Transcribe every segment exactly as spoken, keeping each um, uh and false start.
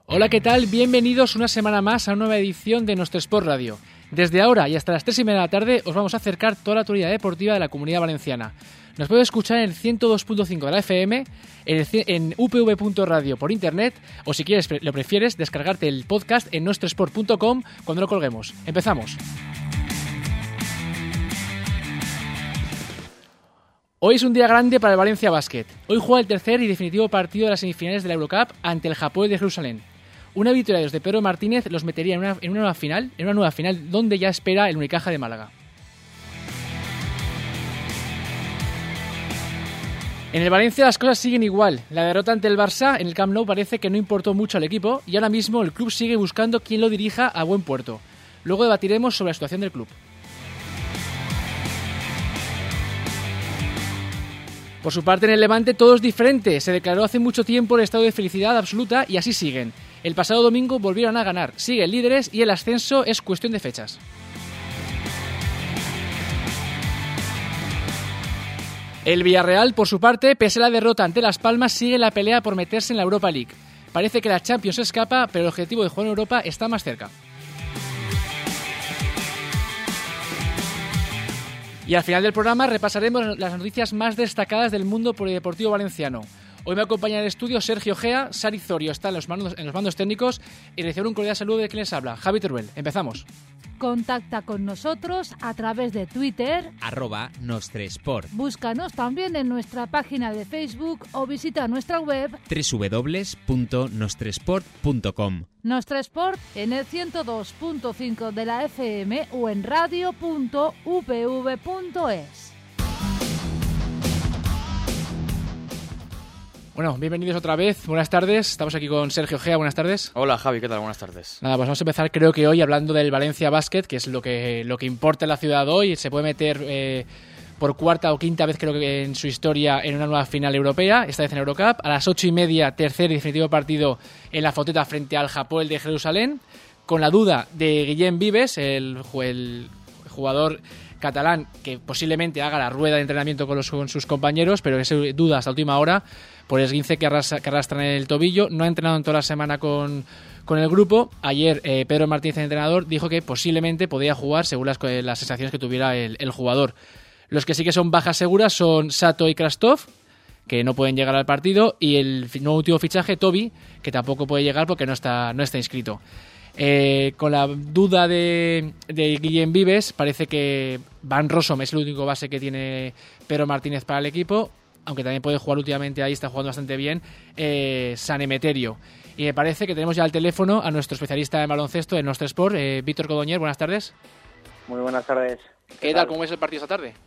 Hola, ¿qué tal? Bienvenidos una semana más a una nueva edición de Nostre Sport Radio. Desde ahora y hasta las tres y media de la tarde os vamos a acercar toda la actualidad deportiva de la Comunidad Valenciana. Nos podéis escuchar en el ciento dos punto cinco de la F M, en, el, en u p v punto radio por internet, o si quieres, lo prefieres, descargarte el podcast en nostresport punto com cuando lo colguemos. Empezamos. Hoy es un día grande para el Valencia Basket. Hoy juega el tercer y definitivo partido de las semifinales de la Eurocup ante el Hapoel de Jerusalén. Una victoria de los de Pedro Martínez los metería en una, en una nueva final, en una nueva final donde ya espera el Unicaja de Málaga. En el Valencia las cosas siguen igual. La derrota ante el Barça en el Camp Nou parece que no importó mucho al equipo y ahora mismo el club sigue buscando quién lo dirija a buen puerto. Luego debatiremos sobre la situación del club. Por su parte, en el Levante todo es diferente. Se declaró hace mucho tiempo el estado de felicidad absoluta y así siguen. El pasado domingo volvieron a ganar, siguen líderes y el ascenso es cuestión de fechas. El Villarreal, por su parte, pese a la derrota ante Las Palmas, sigue la pelea por meterse en la Europa League. Parece que la Champions se escapa, pero el objetivo de jugar en Europa está más cerca. Y al final del programa repasaremos las noticias más destacadas del mundo polideportivo valenciano. Hoy me acompaña en el estudio Sergio Gea, Sari Zorio está en los, mandos, en los mandos técnicos y recibe un cordial saludo de quien les habla, Javi Teruel. Empezamos. Contacta con nosotros a través de Twitter, arroba Nostresport. Búscanos también en nuestra página de Facebook o visita nuestra web doble u doble u doble u punto nostresport punto com. Nostresport en el ciento dos punto cinco de la F M o en radio punto u p v punto es. Bueno, bienvenidos otra vez, buenas tardes, estamos aquí con Sergio Gea, buenas tardes. Hola Javi, ¿qué tal? Buenas tardes. Nada, pues vamos a empezar creo que hoy hablando del Valencia Basket, que es lo que, lo que importa en la ciudad hoy, se puede meter eh, por cuarta o quinta vez creo que en su historia en una nueva final europea, esta vez en Eurocup, a las ocho y media, tercer y definitivo partido en la Foteta frente al Hapoel de Jerusalén, con la duda de Guillem Vives, el, el jugador catalán que posiblemente haga la rueda de entrenamiento con, los, con sus compañeros, pero es duda hasta última hora por esguince que arrastra, que arrastra en el tobillo. No ha entrenado en toda la semana con, con el grupo. Ayer eh, Pedro Martínez, el entrenador, dijo que posiblemente podía jugar según las, las sensaciones que tuviera el, el jugador. Los que sí que son bajas seguras son Sato y Krastov, que no pueden llegar al partido, y el nuevo último fichaje, Toby, que tampoco puede llegar porque no está, no está inscrito. Eh, con la duda de, de Guillem Vives, parece que Van Rossum es el único base que tiene Pedro Martínez para el equipo, aunque también puede jugar últimamente ahí, está jugando bastante bien, eh, San Emeterio. Y me parece que tenemos ya al teléfono a nuestro especialista en baloncesto en Nostre Sport, eh, Víctor Codoñer. Buenas tardes. Muy buenas tardes. ¿Qué, ¿Qué tal? ¿Cómo ves el partido esta tarde?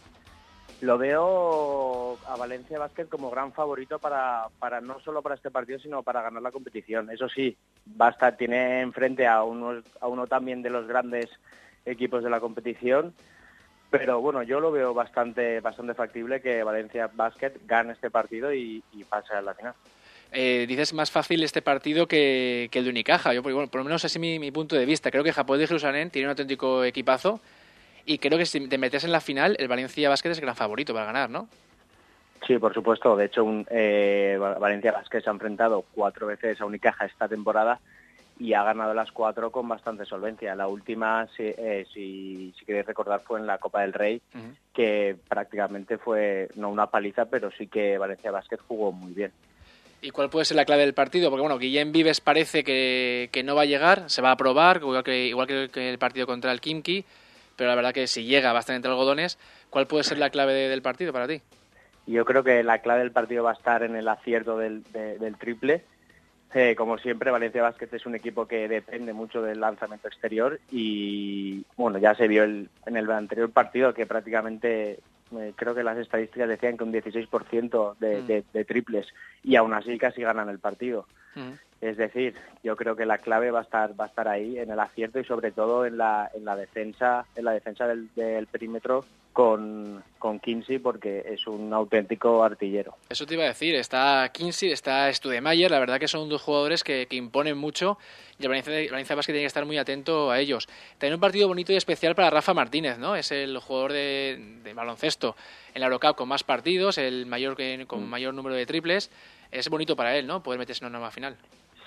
Lo veo a Valencia Basket como gran favorito para, para no solo para este partido, sino para ganar la competición. Eso sí, basta, tiene enfrente a, unos, a uno también de los grandes equipos de la competición, pero bueno, yo lo veo bastante bastante factible que Valencia Basket gane este partido y, y pase a la final. Eh, dices más fácil este partido que, que el de Unicaja. Yo, bueno, por lo menos así mi, mi punto de vista. Creo que Hapoel de Jerusalén tiene un auténtico equipazo y creo que si te metes en la final, el Valencia Basket es el gran favorito para ganar, ¿no? Sí, por supuesto. De hecho, un, eh, Valencia Basket se ha enfrentado cuatro veces a Unicaja esta temporada y ha ganado las cuatro con bastante solvencia. La última, si, eh, si, si queréis recordar, fue en la Copa del Rey, uh-huh. que prácticamente fue, no una paliza, pero sí que Valencia Basket jugó muy bien. ¿Y cuál puede ser la clave del partido? Porque bueno, Guillem Vives parece que, que no va a llegar, se va a probar, igual que, igual que, que el partido contra el Khimki, pero la verdad que si llega bastante entre algodones, ¿cuál puede ser la clave de, del partido para ti? Yo creo que la clave del partido va a estar en el acierto del, de, del triple. Eh, como siempre, Valencia Basket es un equipo que depende mucho del lanzamiento exterior y bueno, ya se vio el, en el anterior partido que prácticamente eh, creo que las estadísticas decían que un dieciséis por ciento de, mm. de, de triples y aún así casi ganan el partido. Mm. Es decir, yo creo que la clave va a estar va a estar ahí en el acierto y sobre todo en la en la defensa en la defensa del, del perímetro con, con Kinsey, porque es un auténtico artillero. Eso te iba a decir, está Kinsey, está Studemayer, la verdad que son dos jugadores que, que imponen mucho y el Valencia, Valencia Basket tiene que estar muy atento a ellos. También un partido bonito y especial para Rafa Martínez, ¿no? Es el jugador de, de baloncesto en la Eurocup con más partidos, el mayor con mm. mayor número de triples. Es bonito para él, ¿no? Poder meterse en una nueva final.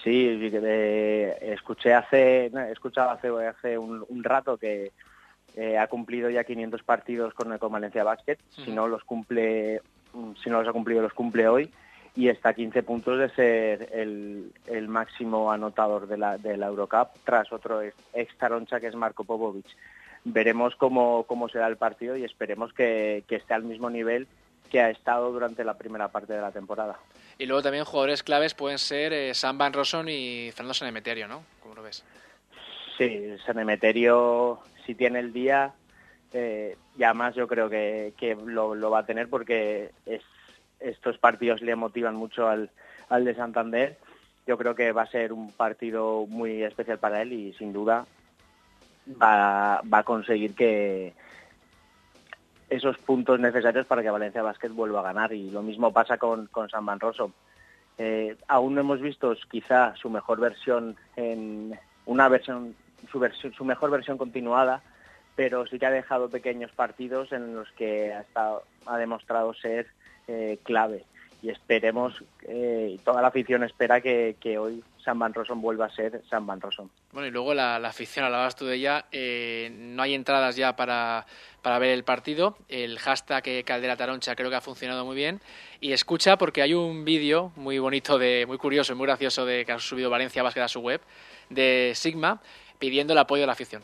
Sí, eh, escuché hace, he escuchado hace, hace un, un rato que eh, ha cumplido ya quinientos partidos con, con Valencia Basket. Uh-huh. Si no los cumple, si no los ha cumplido, los cumple hoy. Y está a quince puntos de ser el, el máximo anotador de la, de la Eurocup, tras otro ex Taroncha que es Marko Popovic. Veremos cómo, cómo será el partido y esperemos que, que esté al mismo nivel que ha estado durante la primera parte de la temporada. Y luego también jugadores claves pueden ser eh, Sam Van Rossum y Fernando San Emeterio, ¿no? ¿Cómo lo ves? Sí, San Emeterio, si tiene el día, eh, y además yo creo que, que lo, lo va a tener porque es estos partidos le motivan mucho al, al de Santander. Yo creo que va a ser un partido muy especial para él y sin duda va, va a conseguir que esos puntos necesarios para que Valencia Basket vuelva a ganar. Y lo mismo pasa con, con Sam Van Rossum. Eh, aún no hemos visto quizá su mejor versión en una versión su, versión, su mejor versión continuada, pero sí que ha dejado pequeños partidos en los que ha, estado, ha demostrado ser Eh, clave, y esperemos, eh, toda la afición espera que, que hoy Sam Van Rossum vuelva a ser Sam Van Rossum. Bueno, y luego la, la afición, hablabas tú de ella, eh, no hay entradas ya para, para ver el partido, el hashtag Caldera Taroncha creo que ha funcionado muy bien, y escucha porque hay un vídeo muy bonito, de muy curioso y muy gracioso de que ha subido Valencia Basket a su web, de Sigma, pidiendo el apoyo de la afición.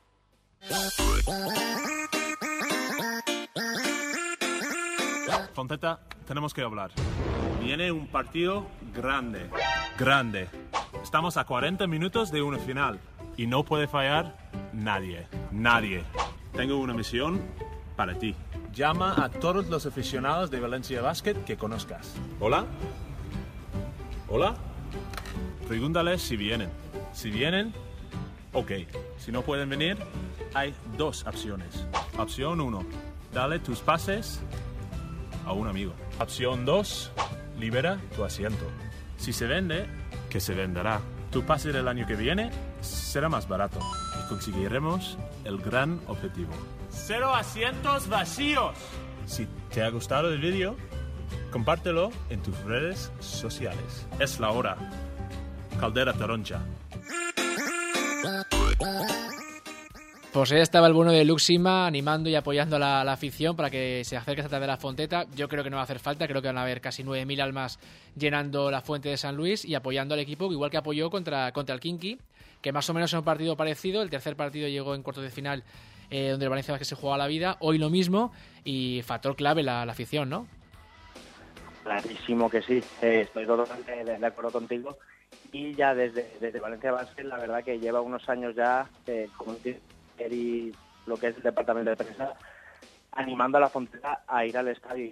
Fonteta, tenemos que hablar. Viene un partido grande, grande. Estamos a cuarenta minutos de una final y no puede fallar nadie, nadie. Tengo una misión para ti. Llama a todos los aficionados de Valencia Basket que conozcas. ¿Hola? ¿Hola? Pregúntales si vienen. Si vienen, ok. Si no pueden venir, hay dos opciones. Opción uno, dale tus pases a un amigo. Opción dos, libera tu asiento. Si se vende, que se venderá. Tu pase del año que viene será más barato y conseguiremos el gran objetivo. ¡Cero asientos vacíos! Si te ha gustado el vídeo, compártelo en tus redes sociales. Es la hora. Caldera Taroncha. Pues ahí estaba el bueno de Luxima animando y apoyando a la, a la afición para que se acerque hasta de la Fonteta. Yo creo que no va a hacer falta, creo que van a haber casi nueve mil almas llenando la Fuente de San Luis y apoyando al equipo, igual que apoyó contra, contra el Kinky, que más o menos es un partido parecido. El tercer partido llegó en cuartos de final, eh, donde el Valencia Basket se jugaba la vida. Hoy lo mismo, y factor clave la, la afición, ¿no? Clarísimo que sí, eh, estoy totalmente de, de acuerdo contigo. Y ya desde, desde Valencia Basket, la verdad que lleva unos años ya, eh, como y lo que es el departamento de prensa, animando a la Fonteta a ir al estadio.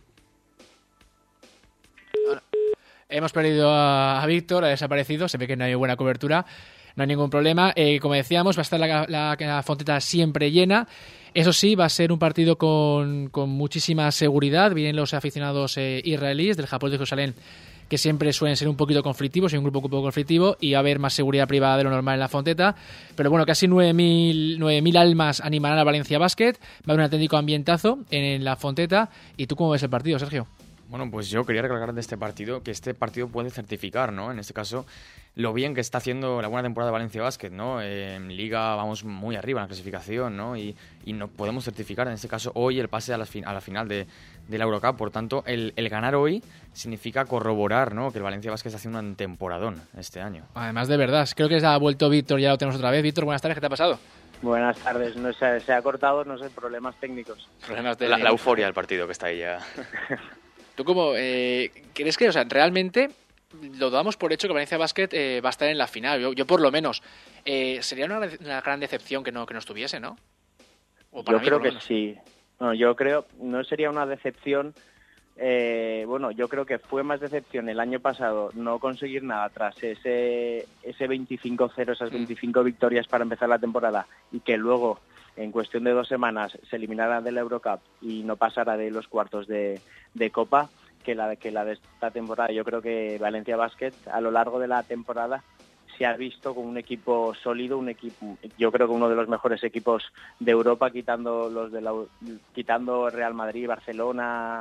Hemos perdido a, a Víctor, ha desaparecido, se ve que no hay buena cobertura, no hay ningún problema. Eh, como decíamos, va a estar la, la, la Fonteta siempre llena. Eso sí, va a ser un partido con, con muchísima seguridad. Vienen los aficionados eh, israelíes del Japón de Jerusalén, que siempre suelen ser un poquito conflictivos, hay un grupo un poco conflictivo, y va a haber más seguridad privada de lo normal en la Fonteta. Pero bueno, casi nueve mil almas animarán a Valencia Basket, va a haber un auténtico ambientazo en la Fonteta. ¿Y tú cómo ves el partido, Sergio? Bueno, pues yo quería recalcar de este partido que este partido puede certificar, ¿no? En este caso, lo bien que está haciendo la buena temporada de Valencia Basket, ¿no? Eh, en Liga vamos muy arriba en la clasificación, ¿no? Y, y no podemos certificar, en este caso, hoy el pase a la, fin, a la final de, de la Eurocup. Por tanto, el, el ganar hoy significa corroborar, ¿no? Que el Valencia Basket está haciendo un temporadón este año. Además, de verdad, creo que se ha vuelto Víctor, ya lo tenemos otra vez. Víctor, buenas tardes, ¿qué te ha pasado? Buenas tardes, no se, se ha cortado, no sé, problemas técnicos. Problemas de la, la euforia del partido que está ahí ya. ¿Tú cómo eh, crees que, o sea, realmente lo damos por hecho que Valencia Basket eh, va a estar en la final? Yo, yo por lo menos. Eh, sería una, una gran decepción que no que no estuviese, ¿no? O para yo mí, creo que sí. No, yo creo, no sería una decepción. Eh, bueno, yo creo que fue más decepción el año pasado no conseguir nada tras ese ese veinticinco cero, esas veinticinco mm. victorias para empezar la temporada, y que luego en cuestión de dos semanas se eliminara de la Eurocup y no pasara de los cuartos de, de Copa, que la, que la de esta temporada. Yo creo que Valencia Basket a lo largo de la temporada se ha visto como un equipo sólido, un equipo, yo creo que uno de los mejores equipos de Europa, quitando los de la, quitando Real Madrid, Barcelona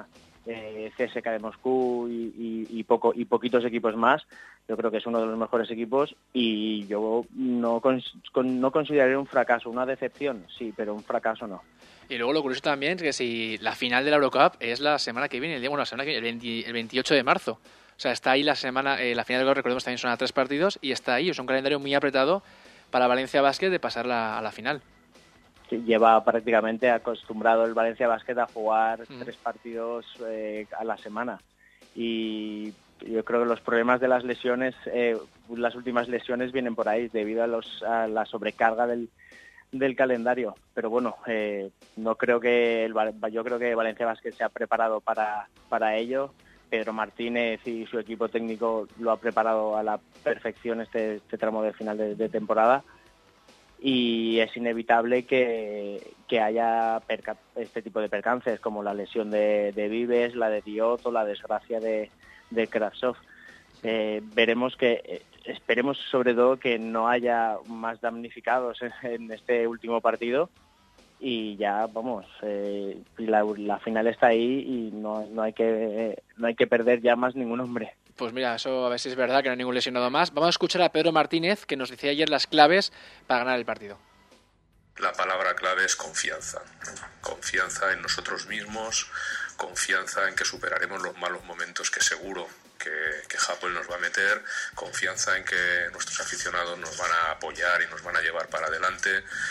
eh, C S K A de Moscú y, y, y, poco, y poquitos equipos más. Yo creo que es uno de los mejores equipos y yo no, cons, con, no consideraría un fracaso, una decepción, sí, pero un fracaso no. Y luego lo curioso también es que si la final de la Eurocup es la semana que viene, el día, bueno, la semana que viene, el, veinte, el veintiocho de marzo. O sea, está ahí la semana, eh, la final de la Eurocup, recordemos también son a tres partidos y está ahí, es un calendario muy apretado para Valencia Basket de pasar la, a la final. Sí, lleva prácticamente acostumbrado el Valencia Basket a jugar mm. tres partidos eh, a la semana y yo creo que los problemas de las lesiones, eh, las últimas lesiones vienen por ahí debido a, los, a la sobrecarga del del calendario, pero bueno, eh, no creo que el, yo creo que Valencia Basket se ha preparado para, para ello. Pedro Martínez y su equipo técnico lo ha preparado a la perfección este, este tramo de final de, de temporada y es inevitable que, que haya perca, este tipo de percances como la lesión de, de Vives, la de Diot o la desgracia de, de Kravtsov. Eh, veremos que esperemos sobre todo que no haya más damnificados en, en este último partido y ya vamos eh, la, la final está ahí y no, no hay que no hay que perder ya más ningún hombre. Pues mira, eso a ver si es verdad que no hay ningún lesionado más. Vamos a escuchar a Pedro Martínez que nos decía ayer las claves para ganar el partido. La palabra clave es confianza, confianza en nosotros mismos, confianza en que superaremos los malos momentos que seguro que, que Hapoel nos va a meter, confianza en que nuestros aficionados nos van a apoyar y nos van a llevar para adelante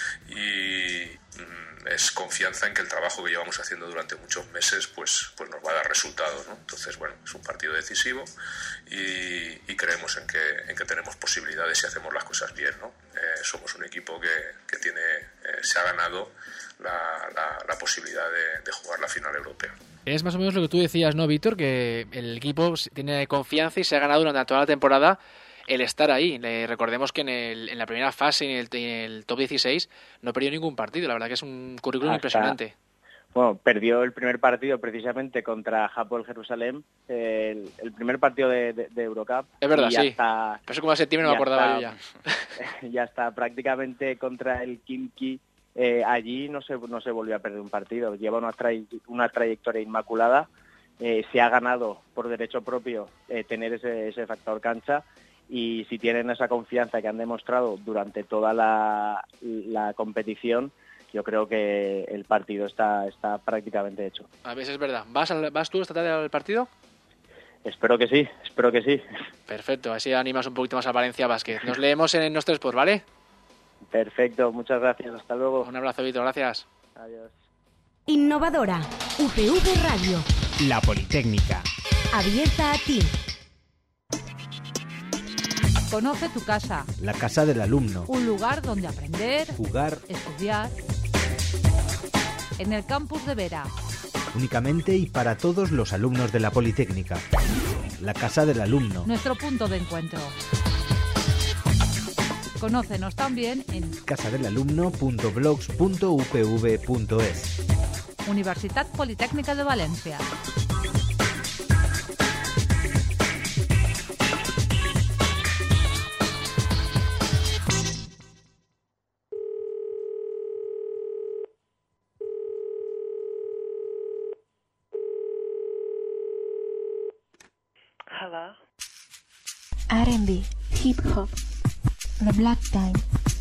y mm, es confianza en que el trabajo que llevamos haciendo durante muchos meses pues, pues nos va a dar resultados, ¿no? Entonces, bueno, es un partido decisivo y, y creemos en que, en que tenemos posibilidades si hacemos las cosas bien, ¿no? Eh, somos un equipo que, que tiene, eh, se ha ganado la, la, la posibilidad de, de jugar la final europea. Es más o menos lo que tú decías, ¿no, Víctor? Que el equipo tiene confianza y se ha ganado durante toda la temporada el estar ahí. Le, recordemos que en, el, en la primera fase, en el, en el top dieciséis, no perdió ningún partido. La verdad que es un currículum Hasta, impresionante. Bueno, perdió el primer partido precisamente contra Hapoel Jerusalén, el, el primer partido de, de, de Eurocup. Es verdad, y sí. Hasta, Pero eso como a septiembre no me acordaba hasta, yo ya. Ya está prácticamente contra el Khimki. Eh, allí no se no se volvió a perder un partido, lleva una, tray, una trayectoria inmaculada, eh, se ha ganado por derecho propio eh, tener ese, ese factor cancha y si tienen esa confianza que han demostrado durante toda la, la competición, yo creo que el partido está, está prácticamente hecho. A ver si es verdad. ¿Vas, al, ¿Vas tú esta tarde al partido? Espero que sí, espero que sí. Perfecto, así animas un poquito más a Valencia Basket. Nos leemos en nuestro Sport, ¿vale? Perfecto, muchas gracias, hasta luego. Un abrazo, Víctor, gracias. Adiós. Innovadora, U P V Radio. La Politécnica. Abierta a ti. Conoce tu casa. La casa del alumno. Un lugar donde aprender, jugar, estudiar. En el campus de Vera. Únicamente y para todos los alumnos de la Politécnica. La casa del alumno. Nuestro punto de encuentro. Conócenos también en casadelalumno punto blogs punto u p v punto es. Universitat Politécnica de Valencia. Hello. R and B, hip hop. The Black Time.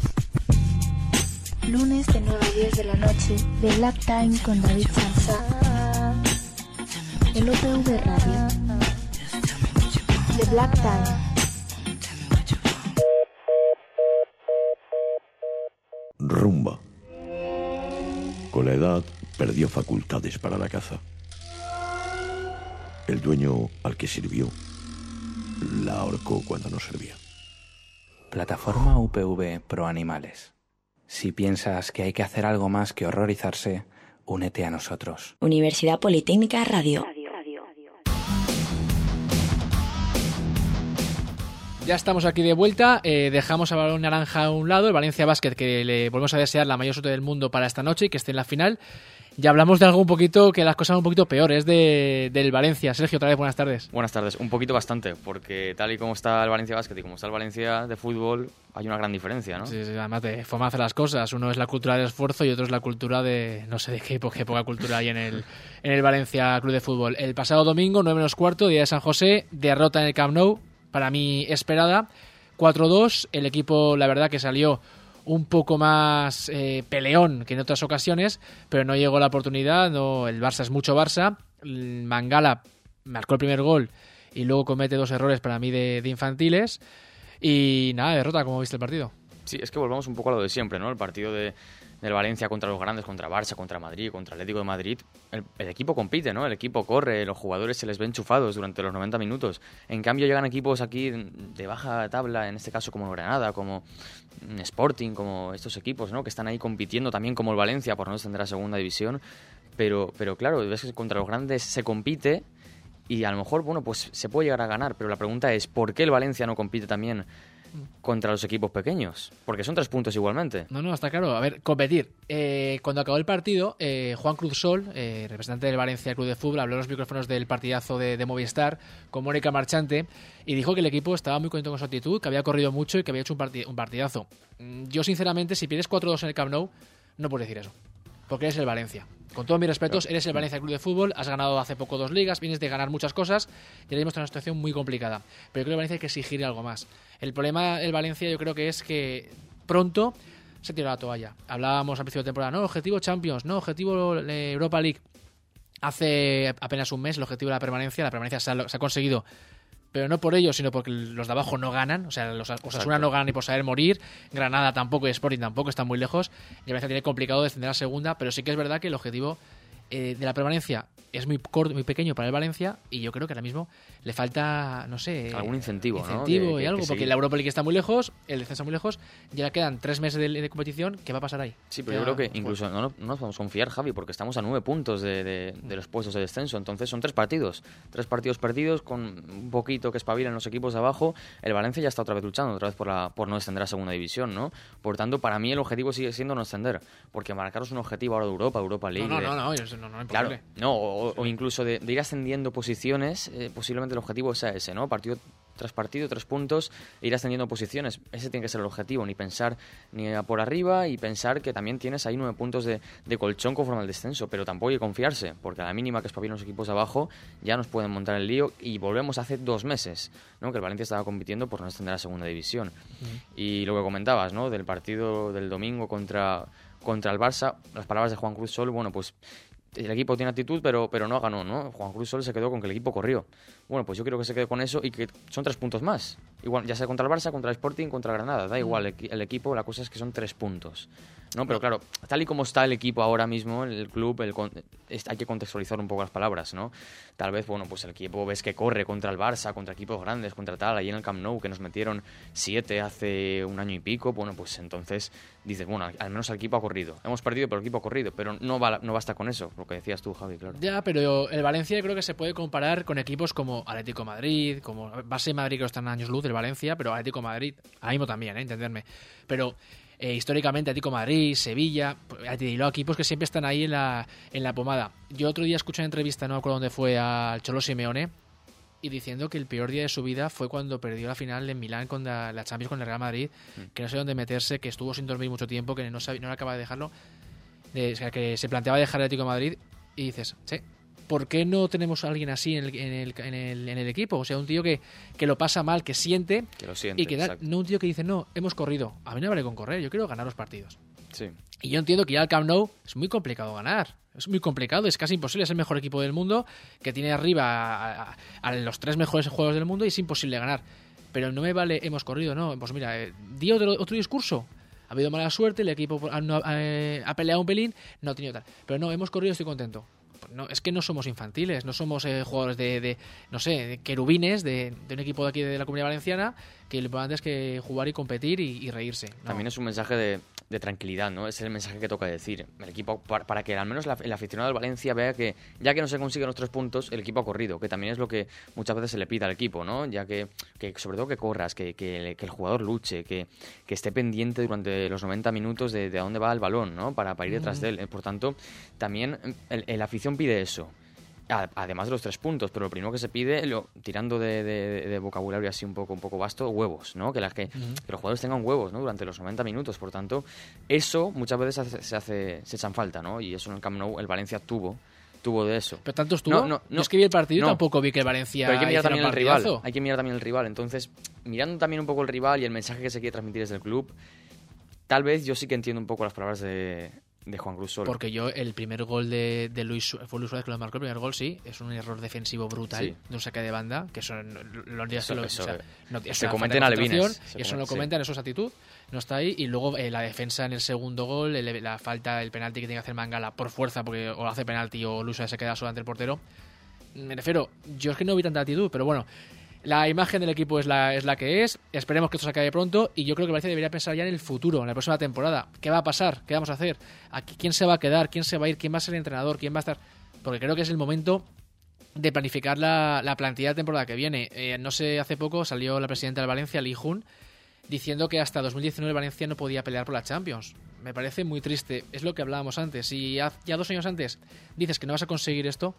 Lunes de nueve a diez de la noche, The Black Time con David Sansa. El U P V Radio. The Black Time. Rumba. Con la edad perdió facultades para la caza. El dueño al que sirvió la ahorcó cuando no servía. Plataforma U P V Pro Animales. Si piensas que hay que hacer algo más que horrorizarse, únete a nosotros. Universidad Politécnica Radio. Ya estamos aquí de vuelta, eh, dejamos a Balón Naranja a un lado, el Valencia Basket, que le volvemos a desear la mayor suerte del mundo para esta noche y que esté en la final. Ya hablamos de algo un poquito, que las cosas son un poquito peores de, del Valencia. Sergio, otra vez, buenas tardes. Buenas tardes, un poquito bastante, porque tal y como está el Valencia Basket y como está el Valencia de fútbol, hay una gran diferencia, ¿no? Sí, sí, además de forma de hacer las cosas. Uno es la cultura del esfuerzo y otro es la cultura de, no sé de qué, qué poca cultura hay en el, en el Valencia Club de Fútbol. El pasado domingo, nueve menos cuarto, día de San José, derrota en el Camp Nou, para mí esperada, cuatro dos, el equipo la verdad que salió un poco más eh, peleón que en otras ocasiones, pero no llegó la oportunidad, no, el Barça es mucho Barça, Mangala marcó el primer gol y luego comete dos errores para mí de, de infantiles y nada, derrota. ¿Cómo viste el partido? Sí, es que volvamos un poco a lo de siempre, ¿no? El partido de del Valencia contra los grandes, contra Barça, contra Madrid, contra Atlético de Madrid, el, el equipo compite, ¿no? El equipo corre, los jugadores se les ven enchufados durante los noventa minutos. En cambio llegan equipos aquí de baja tabla, en este caso como Granada, como Sporting, como estos equipos, ¿no? Que están ahí compitiendo también como el Valencia por no descender a segunda división, pero, pero claro, ves que contra los grandes se compite y a lo mejor, bueno, pues se puede llegar a ganar, pero la pregunta es, ¿por qué el Valencia no compite también contra los equipos pequeños? Porque son tres puntos igualmente. No, no, está claro. A ver, competir. Eh, cuando acabó el partido, eh, Juan Cruz Sol, eh, representante del Valencia Club de Fútbol, habló en los micrófonos del partidazo de, de Movistar con Mónica Marchante y dijo que el equipo estaba muy contento con su actitud, que había corrido mucho y que había hecho un, partid- un partidazo. Yo, sinceramente, si pierdes cuatro dos en el Camp Nou, no puedes decir eso. Porque eres el Valencia. Con todos mis respetos, eres el Valencia Club de Fútbol, has ganado hace poco dos ligas, vienes de ganar muchas cosas y ahora mismo está en una situación muy complicada. Pero yo creo que el Valencia hay que exigir algo más. El problema del Valencia yo creo que es que pronto se tira la toalla. Hablábamos al principio de temporada, no, objetivo Champions, no, objetivo Europa League. Hace apenas un mes el objetivo de la permanencia, la permanencia se ha, se ha conseguido, pero no por ello, sino porque los de abajo no ganan, o sea, los Osasuna no ganan ni por saber morir, Granada tampoco y Sporting tampoco, están muy lejos, y a veces tiene complicado descender a segunda, pero sí que es verdad que el objetivo eh, de la permanencia es muy corto, muy pequeño para el Valencia, y yo creo que ahora mismo le falta, no sé, algún incentivo, incentivo ¿no? y que, algo, que porque la Europa League está muy lejos, el descenso muy lejos, ya quedan tres meses de, de competición, ¿qué va a pasar ahí? Sí, pero ya, yo creo que incluso no, no nos podemos confiar, Javi, porque estamos a nueve puntos de, de, de los puestos de descenso, entonces son tres partidos, tres partidos perdidos con un poquito que espabilan los equipos de abajo. El Valencia ya está otra vez luchando, otra vez por, la, por no descender a segunda división, ¿no? Por tanto, para mí el objetivo sigue siendo no descender, porque marcaros un objetivo ahora de Europa, Europa League. No, no, de, no, no, no, no, no, claro, no, o, o incluso de, de ir ascendiendo posiciones, eh, posiblemente el objetivo sea ese, ¿no? Partido tras partido, tres puntos, e ir ascendiendo posiciones. Ese tiene que ser el objetivo, ni pensar ni por arriba y pensar que también tienes ahí nueve puntos de, de colchón conforme al descenso, pero tampoco hay que confiarse, porque a la mínima que espabilen los equipos de abajo ya nos pueden montar el lío y volvemos hace dos meses, ¿no? Que el Valencia estaba compitiendo por no descender a segunda división. Uh-huh. Y lo que comentabas, ¿no? Del partido del domingo contra, contra el Barça, las palabras de Juan Cruz Sol, bueno, pues el equipo tiene actitud, pero, pero no ganó, ¿no? Juan Cruz solo se quedó con que el equipo corrió. Bueno, pues yo creo que se quedó con eso y que son tres puntos más. Igual, ya sea contra el Barça, contra el Sporting, contra el Granada. Da igual el, el equipo, la cosa es que son tres puntos, ¿no? Pero claro, tal y como está el equipo ahora mismo, el club, el, es, hay que contextualizar un poco las palabras, ¿no? Tal vez, bueno, pues el equipo ves que corre contra el Barça, contra equipos grandes, contra tal, ahí en el Camp Nou, que nos metieron siete hace un año y pico, bueno, pues entonces dices, bueno, al menos el equipo ha corrido. Hemos perdido, pero el equipo ha corrido, pero no, va, no basta con eso, lo que decías tú, Javi, claro. Ya, pero el Valencia creo que se puede comparar con equipos como Atlético de Madrid, como Barça y Madrid, que están años luz del Valencia, pero Atlético de Madrid, ahora mismo también, ¿eh? Entenderme. Pero eh, históricamente Atlético de Madrid, Sevilla, los equipos que siempre están ahí en la, en la pomada. Yo otro día escuché una entrevista, no me acuerdo dónde fue, al Cholo Simeone, y diciendo que el peor día de su vida fue cuando perdió la final en Milán con la, la Champions con el Real Madrid, mm. que no sé dónde meterse, que estuvo sin dormir mucho tiempo, que no, sabía, no acaba de dejarlo, de, o sea, que se planteaba dejar el Atlético de Madrid, y dices, sí, ¿por qué no tenemos a alguien así en el, en el, en el, en el equipo? O sea, un tío que, que lo pasa mal, que siente, que lo siente, y que da, no un tío que dice, no, hemos corrido. A mí no vale con correr, yo quiero ganar los partidos. Sí. Y yo entiendo que ir al Camp Nou es muy complicado ganar. Es muy complicado, es casi imposible. Es el mejor equipo del mundo, que tiene arriba a, a, a los tres mejores juegos del mundo y es imposible ganar. Pero no me vale, hemos corrido, no. Pues mira, eh, di otro, otro discurso. Ha habido mala suerte, el equipo ha, no, eh, ha peleado un pelín, no ha tenido tal. Pero no, hemos corrido, estoy contento. No, es que no somos infantiles, no somos eh, jugadores de, de, no sé, de querubines de, de un equipo de aquí de la Comunidad Valenciana, que lo importante es que jugar y competir y, y reírse, ¿no? También es un mensaje de de tranquilidad, ¿no? Ese es el mensaje que toca decir. El equipo, para, para que al menos la, el aficionado del Valencia vea que ya que no se consiguen los tres puntos, el equipo ha corrido, que también es lo que muchas veces se le pide al equipo, ¿no? Ya que, que sobre todo que corras, que, que, que el jugador luche, que, que esté pendiente durante los noventa minutos de, de a dónde va el balón, ¿no? Para, para ir detrás mm. de él. Por tanto, también el, el afición pide eso. Además de los tres puntos, pero lo primero que se pide, lo, tirando de, de, de vocabulario así un poco un poco vasto, huevos, ¿no? Que, las que, uh-huh. que los jugadores tengan huevos, ¿no? Durante los noventa minutos. Por tanto, eso muchas veces hace, se hace se echan falta, ¿no? Y eso en el Camp Nou el Valencia tuvo tuvo de eso. Pero tanto estuvo. No, no, no. Yo es que vi el partido y no. tampoco vi que el Valencia. Pero hay que mirar también el rival. Hay que mirar también el rival. Entonces, mirando también un poco el rival y el mensaje que se quiere transmitir desde el club, tal vez yo sí que entiendo un poco las palabras de de Juan Cruz Soler. Porque yo, el primer gol de, de Luis, fue Luis Suárez que lo marcó, el primer gol sí, es un error defensivo brutal, sí. de un saque de banda, que eso, los días eso, lo, eso, o sea, no, se comenta en alevines. Y eso no lo comentan, sí. eso es actitud, no está ahí. Y luego eh, la defensa en el segundo gol, el, la falta, el penalti que tiene que hacer Mangala por fuerza, porque o hace penalti o Luis Suárez se queda solo ante el portero. Me refiero, yo es que no vi tanta actitud, pero bueno, la imagen del equipo es la, es la que es. Esperemos que esto se acabe pronto. Y yo creo que Valencia debería pensar ya en el futuro, en la próxima temporada. ¿Qué va a pasar? ¿Qué vamos a hacer? ¿Aquí, ¿Quién se va a quedar? ¿Quién se va a ir? ¿Quién va a ser el entrenador? ¿Quién va a estar? Porque creo que es el momento de planificar la, la plantilla de temporada que viene. Eh, no sé, hace poco salió la presidenta del Valencia, Li Jun, diciendo que hasta dos mil diecinueve Valencia no podía pelear por la Champions. Me parece muy triste. Es lo que hablábamos antes. Si ya dos años antes dices que no vas a conseguir esto,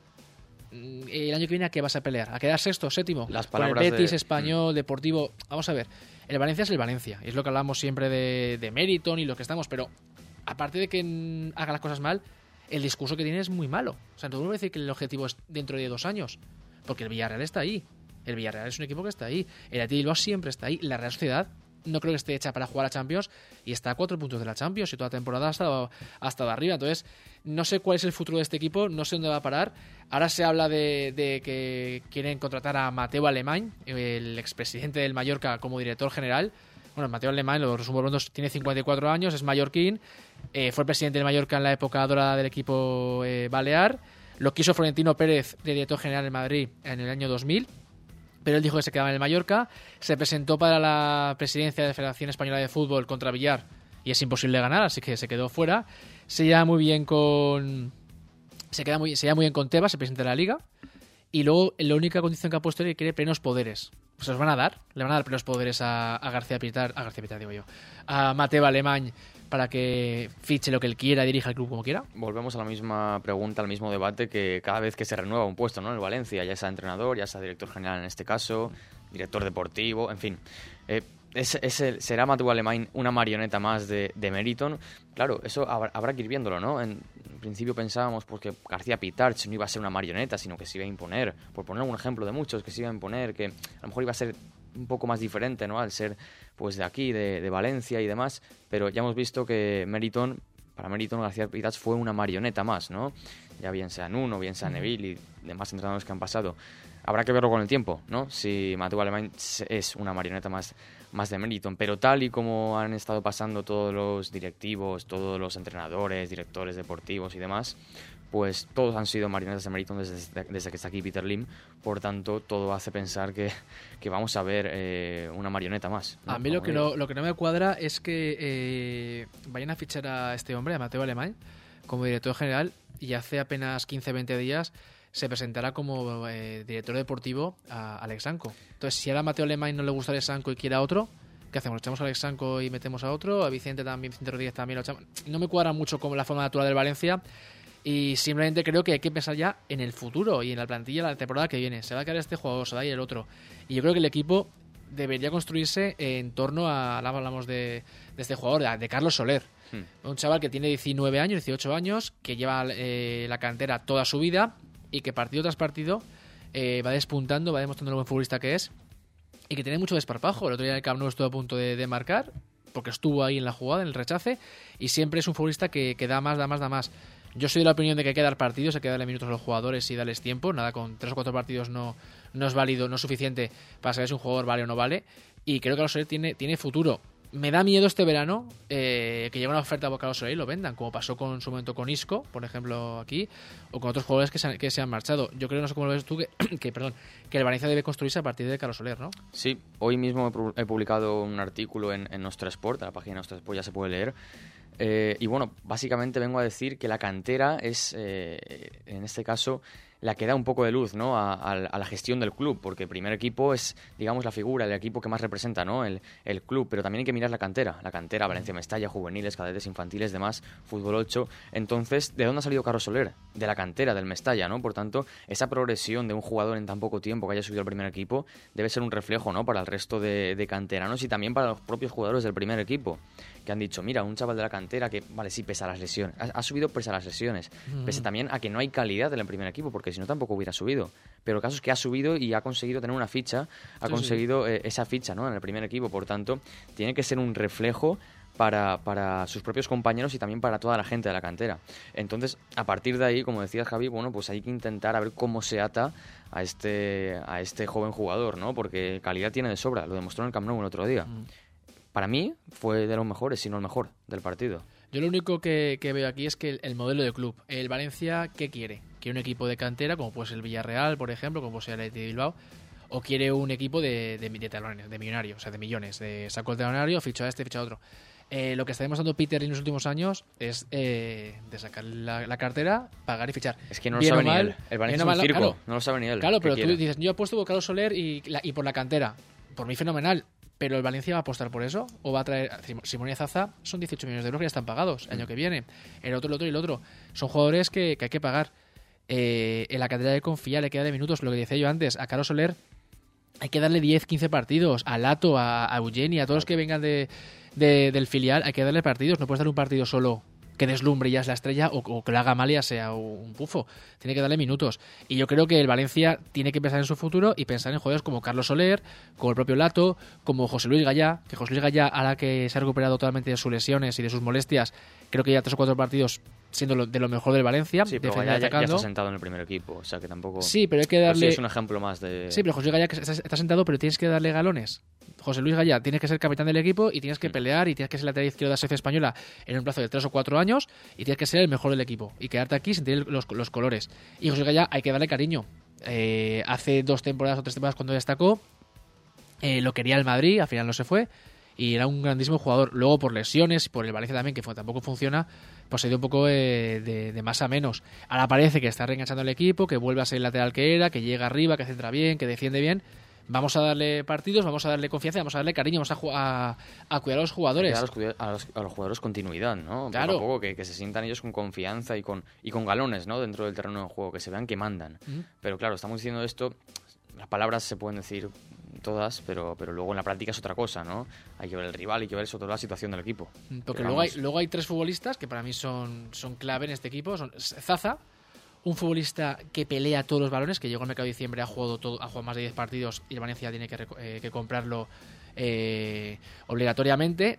el año que viene ¿a qué vas a pelear? ¿A quedar sexto, séptimo? Las Con el Betis, de... Español, Deportivo. Vamos a ver, el Valencia es el Valencia, y es lo que hablamos siempre de, de Meriton y lo que estamos, pero aparte de que haga las cosas mal, el discurso que tiene es muy malo. O sea, no vuelvo a decir que el objetivo es dentro de dos años, porque el Villarreal está ahí. El Villarreal es un equipo que está ahí. El Athletic Bilbao siempre está ahí. La Real Sociedad no creo que esté hecha para jugar a Champions y está a cuatro puntos de la Champions y toda la temporada ha estado, ha estado arriba. Entonces, no sé cuál es el futuro de este equipo, no sé dónde va a parar. Ahora se habla de, de que quieren contratar a Mateu Alemany, el expresidente del Mallorca, como director general. Bueno, Mateu Alemany, lo resumo pronto, tiene cincuenta y cuatro años, es mallorquín, eh, fue presidente del Mallorca en la época dorada del equipo eh, balear. Lo quiso Florentino Pérez de director general en Madrid en el año dos mil. Pero él dijo que se quedaba en el Mallorca, se presentó para la presidencia de la Federación Española de Fútbol contra Villar y es imposible ganar, así que se quedó fuera. Se lleva muy bien con se queda muy se lleva muy bien con Tebas, el presidente de la Liga, y luego la única condición que ha puesto es que quiere plenos poderes. Pues se los van a dar, le van a dar plenos poderes a, a García Pitar, a García Pitar digo yo, a Mateu Alemany, para que fiche lo que él quiera, dirija el club como quiera. Volvemos a la misma pregunta, al mismo debate que cada vez que se renueva un puesto, ¿no? En el Valencia, ya sea entrenador, ya sea director general en este caso, director deportivo, en fin. Eh, ¿es, es el, ¿Será Mateu Alemany una marioneta más de, de Meriton? Claro, eso habrá, habrá que ir viéndolo, ¿no? En, en principio pensábamos pues, que García Pitarch no iba a ser una marioneta, sino que se iba a imponer, por poner un ejemplo de muchos, que se iba a imponer, que a lo mejor iba a ser un poco más diferente, ¿no? Al ser pues de aquí, de, de Valencia y demás, pero ya hemos visto que Meriton, para Meriton García Pitarch fue una marioneta más, ¿no? Ya bien sea Nuno, bien sea Neville y demás entrenadores que han pasado. Habrá que verlo con el tiempo, ¿no? Si Mateu Alemany es una marioneta más, más de Meriton, pero tal y como han estado pasando todos los directivos, todos los entrenadores, directores deportivos y demás, pues todos han sido marionetas de Meriton desde, desde que está aquí Peter Lim. Por tanto, todo hace pensar que, que vamos a ver eh, una marioneta más, ¿no? A mí lo que, no, lo que no me cuadra es que eh, vayan a fichar a este hombre, a Mateu Alemany, como director general, y hace apenas quince a veinte días se presentará como eh, director deportivo a Alex Sanco. Entonces, si ahora a Mateu Alemany no le gusta Alex Sanco y quiere a otro, ¿qué hacemos? ¿Echamos a Alex Sanco y metemos a otro? A Vicente también, Vicente Rodríguez también lo echamos. No me cuadra mucho como la forma natural del Valencia. Y simplemente creo que hay que pensar ya en el futuro y en la plantilla la temporada que viene. Se va a quedar este jugador, se va a ir el otro. Y yo creo que el equipo debería construirse en torno a, hablamos de, de este jugador, de, de Carlos Soler. Hmm. Un chaval que tiene diecinueve años, dieciocho años, que lleva eh, la cantera toda su vida y que partido tras partido eh, va despuntando, va demostrando lo buen futbolista que es y que tiene mucho desparpajo. El otro día en el Camp Nou estuvo a punto de, de marcar porque estuvo ahí en la jugada, en el rechace, y siempre es un futbolista que, que da más, da más, da más. Yo soy de la opinión de que hay que dar partidos, hay que darle minutos a los jugadores y darles tiempo. Nada, con tres o cuatro partidos no, no es válido, no es suficiente para saber si un jugador vale o no vale. Y creo que Carlos Soler tiene, tiene futuro. Me da miedo este verano eh, que llegue una oferta a Carlos Soler y lo vendan, como pasó con su momento con Isco, por ejemplo, aquí, o con otros jugadores que se han, que se han marchado. Yo creo, no sé cómo lo ves tú, que, que, perdón, que el Valencia debe construirse a partir de Carlos Soler, ¿no? Sí, hoy mismo he publicado un artículo en, en Nostra Sport, en la página de Nostra Sport ya se puede leer, Eh, y bueno, básicamente vengo a decir que la cantera es, eh, en este caso, la que da un poco de luz, ¿no?, a, a, a la gestión del club, porque el primer equipo es, digamos, la figura, el equipo que más representa, ¿no?, el, el club, pero también hay que mirar la cantera, la cantera, Valencia Mestalla, juveniles, cadetes, infantiles, demás, fútbol ocho. Entonces, ¿de dónde ha salido Carlos Soler? De la cantera, del Mestalla, ¿no? Por tanto, esa progresión de un jugador en tan poco tiempo que haya subido al primer equipo debe ser un reflejo, ¿no?, para el resto de, de canteranos y también para los propios jugadores del primer equipo, que han dicho, mira, un chaval de la cantera que, vale, sí, pese a las lesiones, ha, ha subido pese a las lesiones, mm. pese también a que no hay calidad en el primer equipo, porque si no tampoco hubiera subido. Pero el caso es que ha subido y ha conseguido tener una ficha, ha sí, conseguido sí. Eh, esa ficha, ¿no?, en el primer equipo. Por tanto, tiene que ser un reflejo para, para sus propios compañeros y también para toda la gente de la cantera. Entonces, a partir de ahí, como decías, Javi, bueno, pues hay que intentar a ver cómo se ata a este, a este joven jugador, ¿no? Porque calidad tiene de sobra, lo demostró en el Camp Nou el otro día. Mm. Para mí fue de los mejores, si no el mejor, del partido. Yo lo único que, que veo aquí es que el, el modelo de club, el Valencia, ¿qué quiere? ¿Quiere un equipo de cantera, como puede ser el Villarreal, por ejemplo, como puede ser el Athletic de Bilbao? ¿O quiere un equipo de, de, de talones, de millonarios, o sea, de millones? De saco el talonario, ficha a este, ficha a otro. Eh, lo que está demostrando Peter en los últimos años es eh, de sacar la, la cartera, pagar y fichar. Es que no lo sabe mal, ni él. El Valencia es un circo, claro, no lo sabe ni él. Claro, pero tú quiere? dices, yo apuesto por Carlos Soler y, la, y por la cantera. Por mí fenomenal. ¿Pero el Valencia va a apostar por eso? ¿O va a traer Simón y Zaza? Son dieciocho millones de euros que ya están pagados el año que viene. El otro, el otro y el otro. Son jugadores que, que hay que pagar. Eh, en la cantera de confiar, le queda de minutos. Lo que decía yo antes, a Carlos Soler hay que darle diez, quince partidos. A Lato, a, a Eugeni, a todos los que vengan de, de, del filial, hay que darle partidos. No puedes darle un partido solo que deslumbre y ya es la estrella, o, o que lo haga mal y ya sea un pufo. Tiene que darle minutos. Y yo creo que el Valencia tiene que pensar en su futuro y pensar en jugadores como Carlos Soler, como el propio Lato, como José Luis Gallá, que José Luis Gallá, ahora que se ha recuperado totalmente de sus lesiones y de sus molestias, creo que ya tres o cuatro partidos siendo lo, de lo mejor del Valencia. Sí, pero Gallá ya, ya está sentado en el primer equipo, o sea que tampoco... Sí, pero hay que darle... Sí, es un ejemplo más de... Sí, pero José Luis Gallá que está, está sentado, pero tienes que darle galones. José Luis Gallá, tienes que ser capitán del equipo y tienes que mm. pelear y tienes que ser lateral izquierdo de la selección española en un plazo de tres o cuatro años y tienes que ser el mejor del equipo y quedarte aquí sin tener los, los colores. Y José Luis Gallá hay que darle cariño. Eh, hace dos temporadas o tres temporadas cuando destacó, eh, lo quería el Madrid, al final no se fue y era un grandísimo jugador. Luego por lesiones, por el Valencia también, que fue, tampoco funciona, pues se dio un poco de, de, de más a menos. Ahora parece que está reenganchando el equipo, que vuelve a ser el lateral que era, que llega arriba, que centra bien, que defiende bien. Vamos a darle partidos, vamos a darle confianza, vamos a darle cariño, vamos a, a, a cuidar a los jugadores. A los, a, los, a los jugadores continuidad, ¿no? Claro. Poco a poco, que, que se sientan ellos con confianza y con, y con galones, ¿no?, dentro del terreno de juego, que se vean que mandan. Uh-huh. Pero claro, estamos diciendo esto, las palabras se pueden decir todas, pero, pero luego en la práctica es otra cosa, ¿no? Hay que ver el rival, hay que ver sobre todo la situación del equipo. Porque luego hay, luego hay tres futbolistas que para mí son, son clave en este equipo. Son Zaza, un futbolista que pelea todos los balones, que llegó al mercado de diciembre, ha jugado todo, ha jugado más de diez partidos y el Valencia tiene que, eh, que comprarlo eh, obligatoriamente.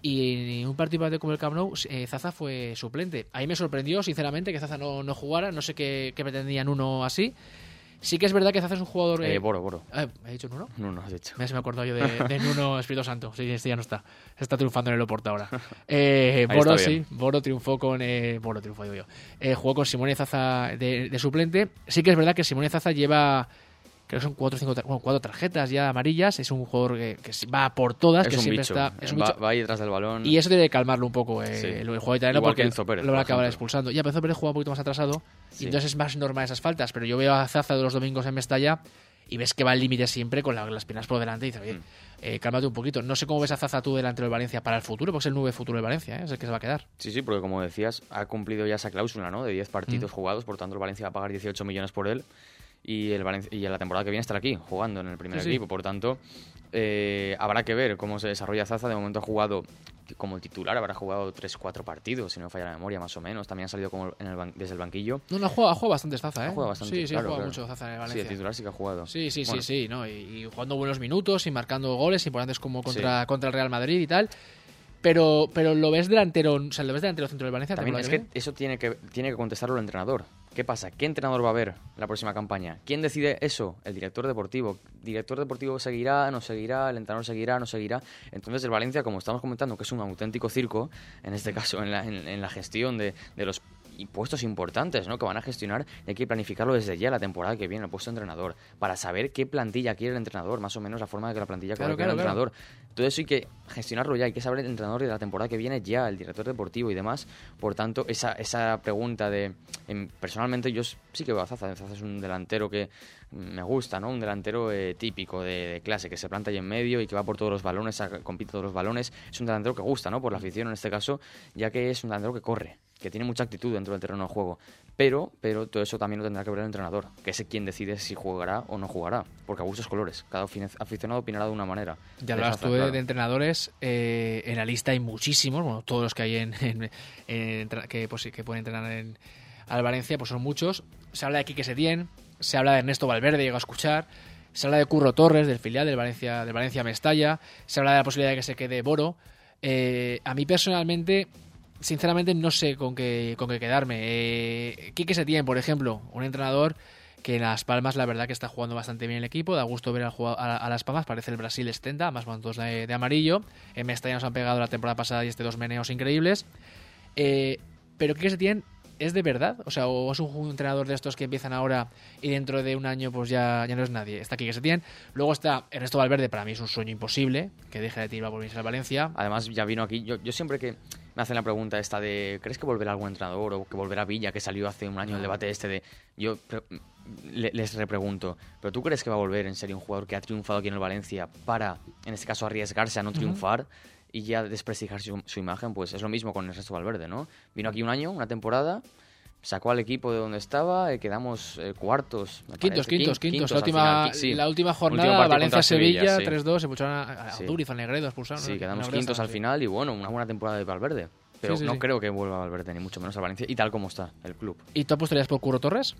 Y en un partido como el Camp Nou, eh, Zaza fue suplente. Ahí me sorprendió, sinceramente, que Zaza no, no jugara. No sé qué, qué pretendían uno así. Sí que es verdad que Zaza es un jugador... Eh, eh, Boro, Boro. Eh, ¿He dicho Nuno? Nuno, has dicho. Me, se me acordó yo de, de Nuno Espíritu Santo. Sí, este ya no está. Se está triunfando en el Oporto ahora. Eh, Boro sí. Boro triunfó con... Eh, Boro triunfó, digo yo. Eh, jugó con Simone Zaza de, de suplente. Sí que es verdad que Simone Zaza lleva... Creo que son cuatro, cinco, bueno, cuatro tarjetas ya amarillas. Es un jugador que, que va por todas. Es que un siempre bicho. Está, es un va, bicho. va ahí detrás del balón. Y eso tiene que calmarlo un poco eh, sí. el, el juego italiano. Igual porque que Enzo Pérez, lo van a acabar ejemplo. expulsando. Ya, pero Enzo Pérez juega un poquito más atrasado. Sí. Y entonces es más normal esas faltas. Pero yo veo a Zaza de los domingos en Mestalla y ves que va al límite siempre con la, las piernas por delante y dices, oye, mm. eh, cálmate un poquito. No sé cómo ves a Zaza tú delante del Valencia para el futuro, porque es el nuevo futuro del Valencia, ¿eh? Es el que se va a quedar. Sí, sí, porque como decías, ha cumplido ya esa cláusula, ¿no?, de diez partidos mm. jugados, por tanto el Valencia va a pagar dieciocho millones por él y el Valencia, y en la temporada que viene estará aquí, jugando en el primer sí, equipo. Sí. Por tanto, eh, habrá que ver cómo se desarrolla Zaza. De momento ha jugado como titular, habrá jugado tres cuatro partidos, si no falla la memoria, más o menos. También ha salido como en el ban- desde el banquillo. No, no, ha jugado, ha jugado bastante Zaza, ¿eh? Ha jugado bastante, sí, sí, claro, ha jugado claro. mucho Zaza en el Valencia. Sí, de titular sí que ha jugado. Sí, sí, bueno. sí, sí, ¿no? Y, y jugando buenos minutos y marcando goles importantes como contra, sí. contra el Real Madrid y tal. Pero, pero lo ves delantero, o sea, lo ves delantero centro del Valencia. También es que eso tiene que tiene que contestarlo el entrenador. ¿Qué pasa? ¿Qué entrenador va a haber la próxima campaña? ¿Quién decide eso? El director deportivo. ¿Director deportivo seguirá, no seguirá? ¿El entrenador seguirá, no seguirá? Entonces el Valencia, como estamos comentando, que es un auténtico circo, en este caso, en la, en, en la gestión de, de los y puestos importantes, ¿no? Que van a gestionar y hay que planificarlo desde ya la temporada que viene, el puesto de entrenador, para saber qué plantilla quiere el entrenador, más o menos la forma de que la plantilla Claro, quiere claro, el claro. entrenador. Todo eso hay que gestionarlo ya, hay que saber el entrenador de la temporada que viene ya, el director deportivo y demás. Por tanto, esa, esa pregunta de... En, personalmente yo sí que veo a Zaza. Zaza es un delantero que me gusta, ¿no? Un delantero eh, típico de, de clase, que se planta ahí en medio y que va por todos los balones, a, compite todos los balones. Es un delantero que gusta, ¿no? Por la afición en este caso, ya que es un delantero que corre, que tiene mucha actitud dentro del terreno de juego. Pero, pero todo eso también lo tendrá que ver el entrenador, que es quien decide si jugará o no jugará, porque a gustos colores. Cada aficionado opinará de una manera. Ya hablabas tú de, claro. de entrenadores, eh, en la lista hay muchísimos, bueno, todos los que hay en, en, en que, pues, que pueden entrenar en al Valencia, pues son muchos. Se habla de Quique Setién, se habla de Ernesto Valverde, llego a escuchar, se habla de Curro Torres, del filial del Valencia, del Valencia Mestalla, se habla de la posibilidad de que se quede Boro. Eh, a mí personalmente, sinceramente, no sé con qué, con qué quedarme. Eh, Quique Setién, por ejemplo, un entrenador que en Las Palmas la verdad que está jugando bastante bien el equipo, da gusto ver al jugador, a, a Las Palmas, parece el Brasil setenta, más van todos de, de amarillo. En Mestalla nos han pegado la temporada pasada y este dos meneos increíbles. Eh, pero Quique Setién ¿es de verdad? O sea, o es un, un entrenador de estos que empiezan ahora y dentro de un año pues ya, ya no es nadie. Está Quique Setién. Luego está Ernesto Valverde, para mí es un sueño imposible que deje de tirar por venirse al Valencia. Además ya vino aquí, yo, yo siempre que me hacen la pregunta esta de ¿crees que volverá algún entrenador o que volverá Villa, que salió hace un año el debate este de... Yo pre- le, les repregunto, ¿pero tú crees que va a volver en serio un jugador que ha triunfado aquí en el Valencia para, en este caso, arriesgarse a no triunfar? Uh-huh. Y ya desprestigiar su, su imagen? Pues es lo mismo con Ernesto Valverde, ¿no? Vino aquí un año, una temporada, sacó al equipo de donde estaba, eh, quedamos eh, cuartos. Quintos, parece, quintos, quintos. quintos La última, final, sí. la última jornada, Valencia-Sevilla, sí. tres dos, se expulsaron a, a sí. Duriz, a Negredo, expulsaron. Sí, ¿no? quedamos Negredo, quintos sí. al final y bueno, una buena temporada de Valverde. Pero sí, sí, no sí. creo que vuelva Valverde, ni mucho menos a Valencia, y tal como está el club. ¿Y tú apostarías por Curro Torres?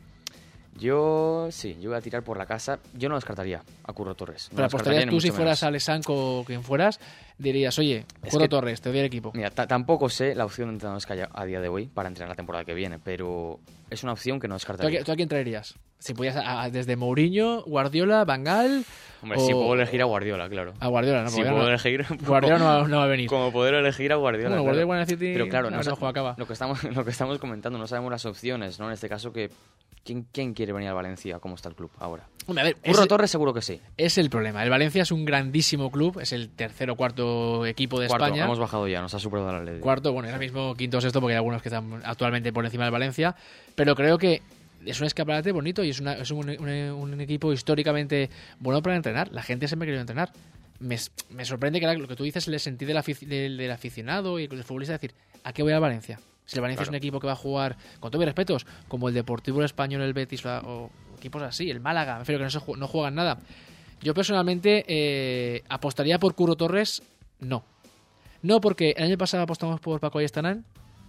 Yo, sí, yo voy a tirar por la casa. Yo no descartaría a Curro Torres. No Pero apostarías tú si fueras menos. a Alessanco o quien fueras, dirías, oye, Curro que, Torres, te doy el equipo. Mira, t- tampoco sé la opción de entrenadores que haya a día de hoy para entrenar la temporada que viene, pero es una opción que no descartaría. ¿Tú a, ¿tú a quién traerías? Si pudieras, a, a, desde Mourinho, Guardiola, Van Gaal... Hombre, o... si puedo elegir a Guardiola, claro. A Guardiola, ¿no? Si puedo no, elegir... Guardiola no, no va a venir. Como poder elegir a Guardiola, bueno, claro. Guardiola, City, pero claro, no, no, no, no acaba. Lo que estamos, lo que estamos comentando, no sabemos las opciones, ¿no? En este caso, que ¿quién, quién quiere venir a Valencia? ¿Cómo está el club ahora? Hombre, a ver, Curro es, Torres seguro que sí. Es el problema. El Valencia es un grandísimo club, es el tercer o cuarto equipo de cuarto, España. Hemos bajado ya, nos ha superado la ley. Cuarto, bueno, ahora mismo quinto o sexto, porque hay algunos que están actualmente por encima del Valencia, pero creo que es un escaparate bonito y es, una, es un, un, un equipo históricamente bueno para entrenar. La gente siempre ha querido entrenar. Me, me sorprende que lo que tú dices, el sentir del, afic- del, del aficionado y del futbolista, decir, ¿a qué voy al Valencia? Si el Valencia claro. es un equipo que va a jugar, con todos mis respetos, como el Deportivo Español, el Betis o equipos así, el Málaga, me refiero que no, se, no juegan nada. Yo personalmente eh, apostaría por Curro Torres, no. No, porque el año pasado apostamos por Paco Ayestarán,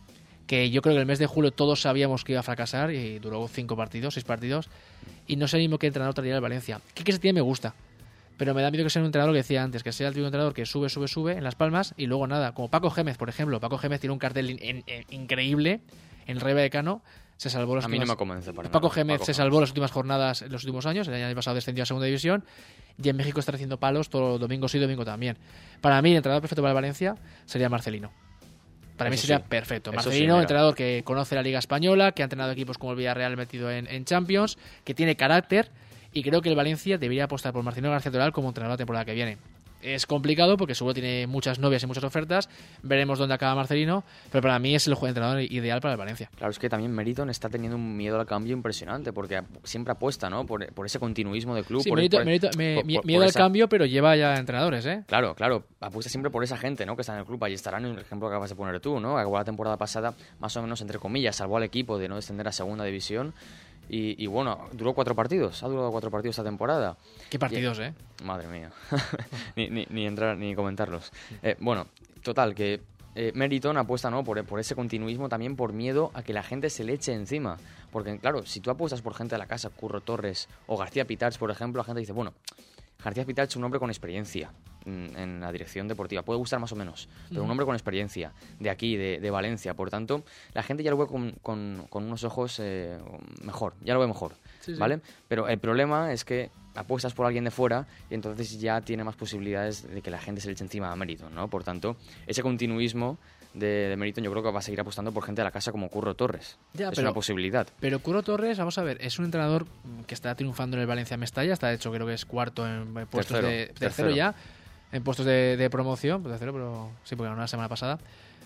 que yo creo que el mes de julio todos sabíamos que iba a fracasar y duró cinco partidos, seis partidos, y no sé ni qué entrenador traería el Valencia. Quique Setién me gusta, pero me da miedo que sea un entrenador que decía antes, que sea el típico entrenador que sube, sube, sube en Las Palmas y luego nada, como Paco Gémez, por ejemplo. Paco Gémez tiene un cartel in, in, in, increíble en el Rayo Vallecano, se salvó las A últimas... mí no me convence para Paco nada. Gémez Paco se Gémez. salvó las últimas jornadas en los últimos años, el año pasado descendió a segunda división y en México está haciendo palos todo domingo sí, domingo también. Para mí el entrenador perfecto para el Valencia sería Marcelino. Para mí Eso sería sí. perfecto. Eso Marcelino, sí, entrenador que conoce la Liga Española, que ha entrenado equipos como el Villarreal metido en, en Champions, que tiene carácter, y creo que el Valencia debería apostar por Marcelino García Toral como entrenador la temporada que viene. Es complicado porque seguro tiene muchas novias y muchas ofertas. Veremos dónde acaba Marcelino, pero para mí es el entrenador ideal para el Valencia. Claro, es que también Meriton está teniendo un miedo al cambio impresionante porque siempre apuesta, ¿no? Por, por ese continuismo de club. Sí, por, Mérito, por, Mérito, me, por, miedo por al esa... cambio, pero lleva ya entrenadores, ¿eh? Claro, claro. Apuesta siempre por esa gente, ¿no? Que está en el club. Ahí estarán en el ejemplo que acabas de poner tú, ¿no? Acabó la temporada pasada, más o menos, entre comillas, salvó al equipo de no descender a segunda división. Y, y bueno, duró cuatro partidos. Ha durado cuatro partidos esta temporada. ¿Qué partidos, y, eh? Madre mía. ni, ni, ni entrar ni comentarlos. Eh, bueno, total, que eh, Meriton apuesta, ¿no? Por, por ese continuismo, también por miedo a que la gente se le eche encima. Porque, claro, si tú apuestas por gente de la casa, Curro Torres o García Pitarch, por ejemplo, la gente dice, bueno, García Pitarch es un hombre con experiencia en, en la dirección deportiva. Puede gustar más o menos, pero un hombre con experiencia de aquí, de, de Valencia. Por tanto, la gente ya lo ve con, con, con unos ojos eh, mejor, ya lo ve mejor, sí, ¿vale? Sí. Pero el problema es que apuestas por alguien de fuera y entonces ya tiene más posibilidades de que la gente se le eche encima a Mérito, ¿no? Por tanto, ese continuismo de, de Meriton, yo creo que va a seguir apostando por gente de la casa como Curro Torres. Ya, es pero, una posibilidad. Pero Curro Torres, vamos a ver, es un entrenador que está triunfando en el Valencia Mestalla, está de hecho creo que es cuarto en, en puestos tercero, de... Tercero, tercero ya, en puestos de, de promoción, pues tercero, pero sí, porque ganó la semana pasada.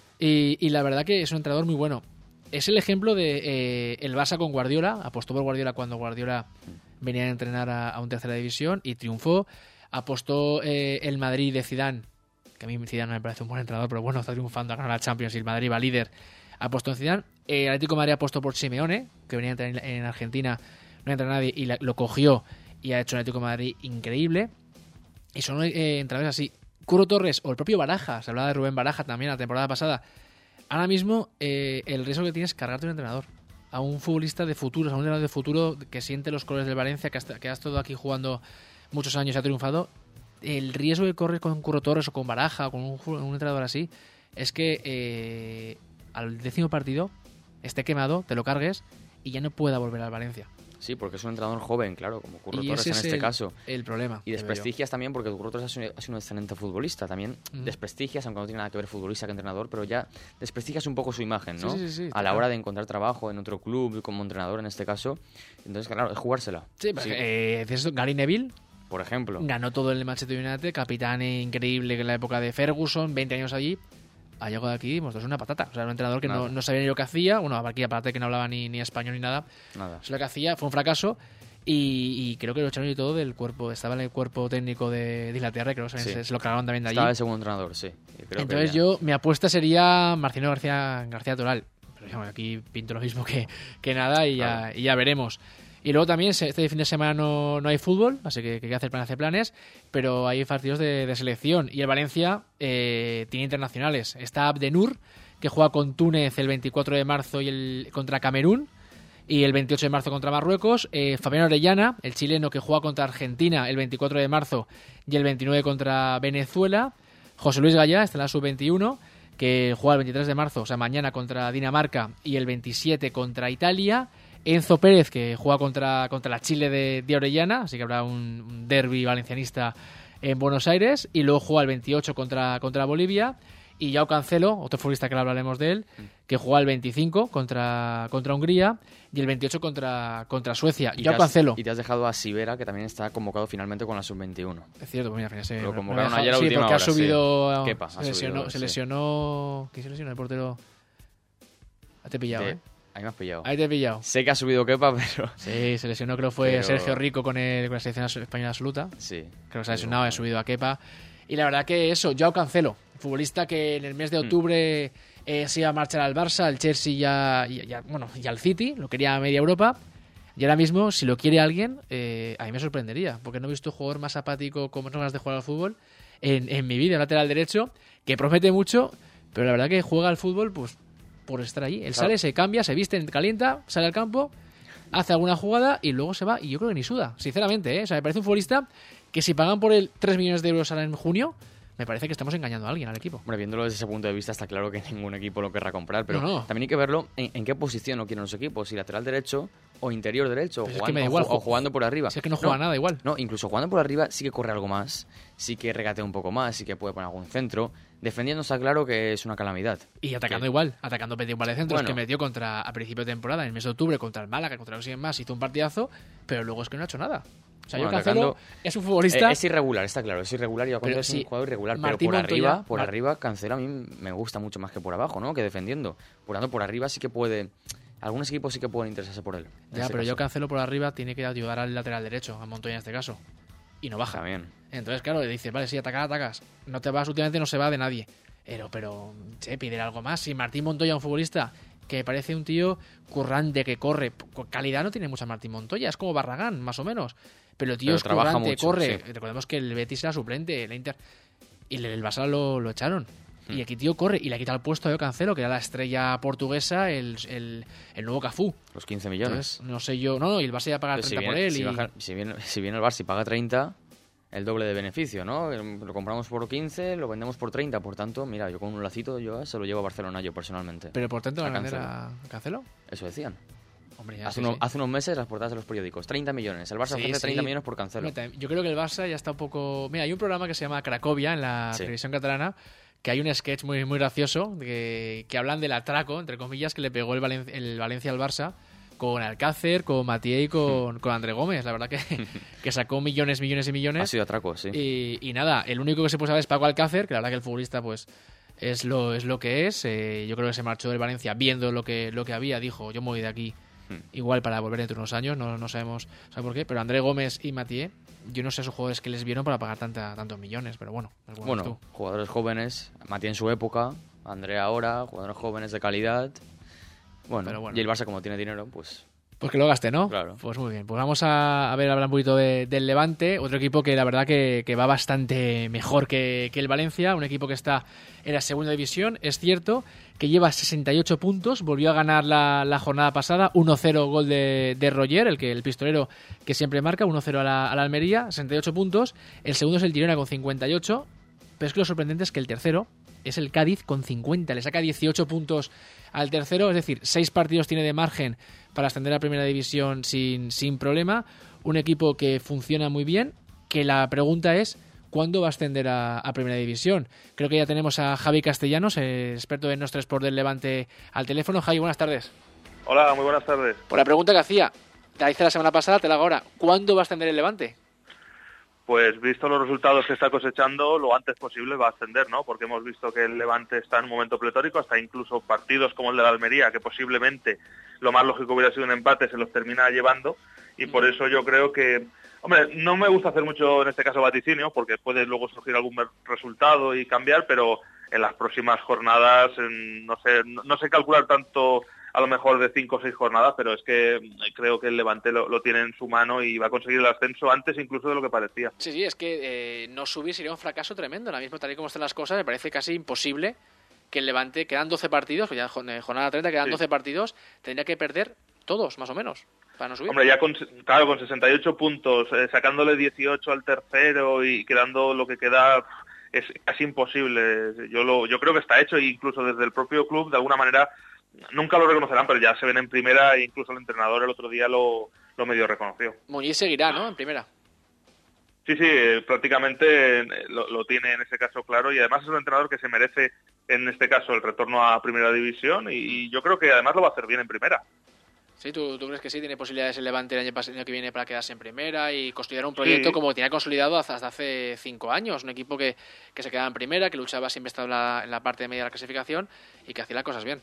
Y, y la verdad que es un entrenador muy bueno. Es el ejemplo de eh, el Barça con Guardiola, apostó por Guardiola cuando Guardiola venía a entrenar a, a un tercera división y triunfó. Apostó eh, el Madrid de Zidane, que a mí Zidane no me parece un buen entrenador, pero bueno, está triunfando, ha ganado la Champions y el Madrid va líder. Apostó en Zidane. El Atlético de Madrid apostó por Simeone, que venía a entrenar en Argentina, no entra nadie y la, lo cogió y ha hecho un Atlético de Madrid increíble. Y son eh, entrenadores así. Curro Torres o el propio Baraja, se hablaba de Rubén Baraja también la temporada pasada. Ahora mismo eh, el riesgo que tienes es cargarte un entrenador. A un futbolista de futuro, a un entrenador de futuro que siente los colores del Valencia, que, hasta, que ha estado aquí jugando muchos años y ha triunfado. El riesgo de correr con Curro Torres o con Baraja o con un, un entrenador así es que eh, al décimo partido esté quemado, te lo cargues y ya no pueda volver al Valencia. Sí, porque es un entrenador joven, claro, como Curro y Torres ese en es este el, caso. el problema. Y desprestigias también porque Curro Torres ha sido, ha sido un excelente futbolista. También mm. desprestigias, aunque no tiene nada que ver futbolista que entrenador, pero ya desprestigias un poco su imagen, ¿no? Sí, sí, sí, a la hora de encontrar trabajo en otro club, como entrenador en este caso. Entonces, claro, es jugársela. Sí, sí. Eh, Gary Neville, por ejemplo, ganó todo el Manchester United, capitán increíble en la época de Ferguson, veinte años allí. Ha llegado de aquí, pues es una patata. O sea, un entrenador que no, no sabía ni lo que hacía. Bueno, aquí aparte que no hablaba ni, ni español ni nada. Nada. Eso lo que hacía fue un fracaso. Y, y creo que lo echaron y todo del cuerpo. Estaba en el cuerpo técnico de, de Inglaterra, creo que sí. se, se lo cargaron también de allí. Estaba el segundo entrenador, sí. Creo Entonces que yo, mi apuesta sería Marcelo García, García Toral. Pero digamos, aquí pinto lo mismo que, que nada y, claro. ya, y ya veremos. Y luego también este fin de semana no, no hay fútbol, así que, que hay que hacer planes, hacer planes, pero hay partidos de, de selección. Y el Valencia eh, tiene internacionales. Está Abdenur, que juega con Túnez el veinticuatro de marzo y el contra Camerún, y el veintiocho de marzo contra Marruecos. Eh, Fabián Orellana, el chileno, que juega contra Argentina el veinticuatro de marzo y el veintinueve contra Venezuela. José Luis Gallá, está en la sub veintiuno, que juega el veintitrés de marzo, o sea, mañana contra Dinamarca, y el veintisiete contra Italia. Enzo Pérez, que juega contra, contra la Chile de, de Orellana, así que habrá un, un derbi valencianista en Buenos Aires, y luego juega el veintiocho contra, contra Bolivia. Y Joao Cancelo, otro futbolista que hablaremos de él, que juega el veinticinco contra, contra Hungría y el veintiocho contra, contra Suecia. Y Joao has, Cancelo. Y te has dejado a Sivera, que también está convocado finalmente con la sub veintiuno. Es cierto, pues mira, se lo convocaron dejado, ayer a sí, última porque hora, ha subido, sí. Kepa, se, ha lesionó, subido, se sí. lesionó... ¿Quién se lesionó? El portero... Te he pillado, de, ¿eh? Ahí me has pillado. Ahí te he pillado. Sé que ha subido Kepa, pero... Sí, se lesionó, creo que fue pero... Sergio Rico con, el, con la selección española absoluta. Sí. Creo que se ha lesionado, ha subido a Kepa. Y la verdad que eso, Joao Cancelo, futbolista que en el mes de octubre mm. eh, se iba a marchar al Barça, al Chelsea ya, ya, ya, bueno, y al City, lo quería a media Europa. Y ahora mismo, si lo quiere alguien, eh, a mí me sorprendería, porque no he visto un jugador más apático con más ganas de jugar al fútbol en, en mi vida, lateral derecho, que promete mucho, pero la verdad que juega al fútbol pues por estar allí. Él claro. sale, se cambia, se viste, calienta, sale al campo, hace alguna jugada y luego se va, y yo creo que ni suda, sinceramente, ¿eh? O sea, me parece un futbolista que si pagan por él tres millones de euros en junio, me parece que estamos engañando a alguien, al equipo. Bueno, viéndolo desde ese punto de vista está claro que ningún equipo lo querrá comprar, pero no, no. también hay que verlo en, en qué posición lo quieren los equipos, si lateral derecho o interior derecho, pues jugando, es que me da igual, o, o jugando por arriba. Si es que no juega no, nada igual. No, incluso jugando por arriba sí que corre algo más, sí que regatea un poco más, sí que puede poner algún centro. Defendiendo está claro que es una calamidad. Y atacando que... igual, atacando metió un par de centros bueno. que metió contra a principio de temporada, en el mes de octubre, contra el Málaga, contra los más, hizo un partidazo, pero luego es que no ha hecho nada. O sea, bueno, yo Cancelo atacando, es un futbolista... Eh, es irregular, está claro, es irregular. Yo Cancelo es sí, un jugador irregular, Martín pero por Montoya, arriba, por Mar... arriba, Cancelo a mí me gusta mucho más que por abajo, ¿no? Que defendiendo. Por tanto, por arriba sí que puede... Algunos equipos sí que pueden interesarse por él. Ya, pero caso. yo Cancelo por arriba tiene que ayudar al lateral derecho, a Montoya en este caso. Y no baja. También. Entonces, claro, le dices, vale, sí, atacar, atacas. No te vas, últimamente no se va de nadie. Pero, pero, che, pide algo más. Si Martín Montoya, un futbolista que parece un tío currante, que corre, calidad no tiene mucha Martín Montoya, es como Barragán, más o menos. Pero el tío pero es currante, mucho, corre. Sí. Recordemos que el Betis era suplente, el Inter. Y el Barça lo, lo echaron. Y aquí tío corre y le quita el puesto a Cancelo, que era la estrella portuguesa, el, el, el nuevo Cafú. Los quince millones. Entonces, no sé yo. No, no, y el Barça ya paga treinta si viene, por él. Si, y... baja, si, viene, si viene el Barça y paga treinta, el doble de beneficio, ¿no? Lo compramos por quince, lo vendemos por treinta. Por tanto, mira, yo con un lacito yo se lo llevo a Barcelona yo personalmente. ¿Pero por tanto a van a vender Cancelo. a Cancelo? Eso decían. Hombre, ya hace, sí, uno, sí. hace unos meses las portadas de los periódicos. treinta millones. El Barça sí, ofrece sí. treinta millones por Cancelo. Yo creo que el Barça ya está un poco... Mira, hay un programa que se llama Cracovia en la sí. televisión catalana que hay un sketch muy, muy gracioso que, que hablan del atraco, entre comillas, que le pegó el, Valen- el Valencia al Barça con Alcácer, con Mathieu y con, con André Gómez. La verdad que, que sacó millones, millones y millones. Ha sido atraco, sí. Y, y nada, el único que se puede saber es Paco Alcácer, que la verdad que el futbolista pues es lo, es lo que es. Eh, yo creo que se marchó del Valencia viendo lo que, lo que había, dijo, yo me voy de aquí igual para volver dentro de unos años, no, no sabemos sabe por qué, pero André Gómez y Mathieu, yo no sé a esos jugadores que les vieron para pagar tanta, tantos millones, pero bueno. Bueno, tú. Jugadores jóvenes, Mathieu en su época, André ahora, jugadores jóvenes de calidad. Bueno, bueno, y el Barça como tiene dinero, pues... Pues que lo gaste, ¿no? Claro. Pues muy bien. Pues vamos a, a ver, hablar un poquito de, del Levante, otro equipo que la verdad que, que va bastante mejor que, que el Valencia, un equipo que está en la segunda división, es cierto, que lleva sesenta y ocho puntos, volvió a ganar la, la jornada pasada, uno cero gol de, de Roger, el que el pistolero que siempre marca, uno cero a la, a la Almería, sesenta y ocho puntos, el segundo es el Girona con cincuenta y ocho, pero es que lo sorprendente es que el tercero es el Cádiz con cincuenta, le saca dieciocho puntos al tercero, es decir, seis partidos tiene de margen para ascender a Primera División sin, sin problema, un equipo que funciona muy bien, que la pregunta es ¿cuándo va a ascender a, a Primera División? Creo que ya tenemos a Javi Castellanos, eh, experto en Nostra Sport del Levante, al teléfono. Javi, buenas tardes. Hola, muy buenas tardes. Por la pregunta que hacía, te la hice la semana pasada, te la hago ahora, ¿cuándo va a ascender el Levante? Pues visto los resultados que está cosechando, lo antes posible va a ascender, ¿no? Porque hemos visto que el Levante está en un momento pletórico, hasta incluso partidos como el de la Almería, que posiblemente lo más lógico hubiera sido un empate, se los termina llevando, y por eso yo creo que... Hombre, no me gusta hacer mucho en este caso vaticinio, porque puede luego surgir algún resultado y cambiar, pero en las próximas jornadas, no sé, no sé calcular tanto... a lo mejor de cinco o seis jornadas, pero es que creo que el Levante lo, lo tiene en su mano y va a conseguir el ascenso antes incluso de lo que parecía. Sí, sí, es que eh, no subir sería un fracaso tremendo. Ahora mismo, tal y como están las cosas, me parece casi imposible que el Levante, quedan doce partidos, ya jornada treinta, quedan sí. doce partidos, tendría que perder todos, más o menos, para no subir. Hombre, ya con, claro, con sesenta y ocho puntos, eh, sacándole dieciocho al tercero y quedando lo que queda... es casi imposible. Yo, lo, yo creo que está hecho, e incluso desde el propio club, de alguna manera... Nunca lo reconocerán, pero ya se ven en primera, e incluso el entrenador el otro día lo, lo medio reconoció. Muñiz seguirá, ¿no?, en primera. Sí, sí, prácticamente lo, lo tiene en ese caso claro, y además es un entrenador que se merece, en este caso, el retorno a Primera División, y yo creo que además lo va a hacer bien en primera. Sí, ¿tú, tú crees que sí? ¿Tiene posibilidades el Levante el año, el año que viene para quedarse en primera y consolidar un proyecto sí. como tenía consolidado hasta, hasta hace cinco años? Un equipo que, que se quedaba en primera, que luchaba siempre estaba en la, en la parte media de la clasificación y que hacía las cosas bien.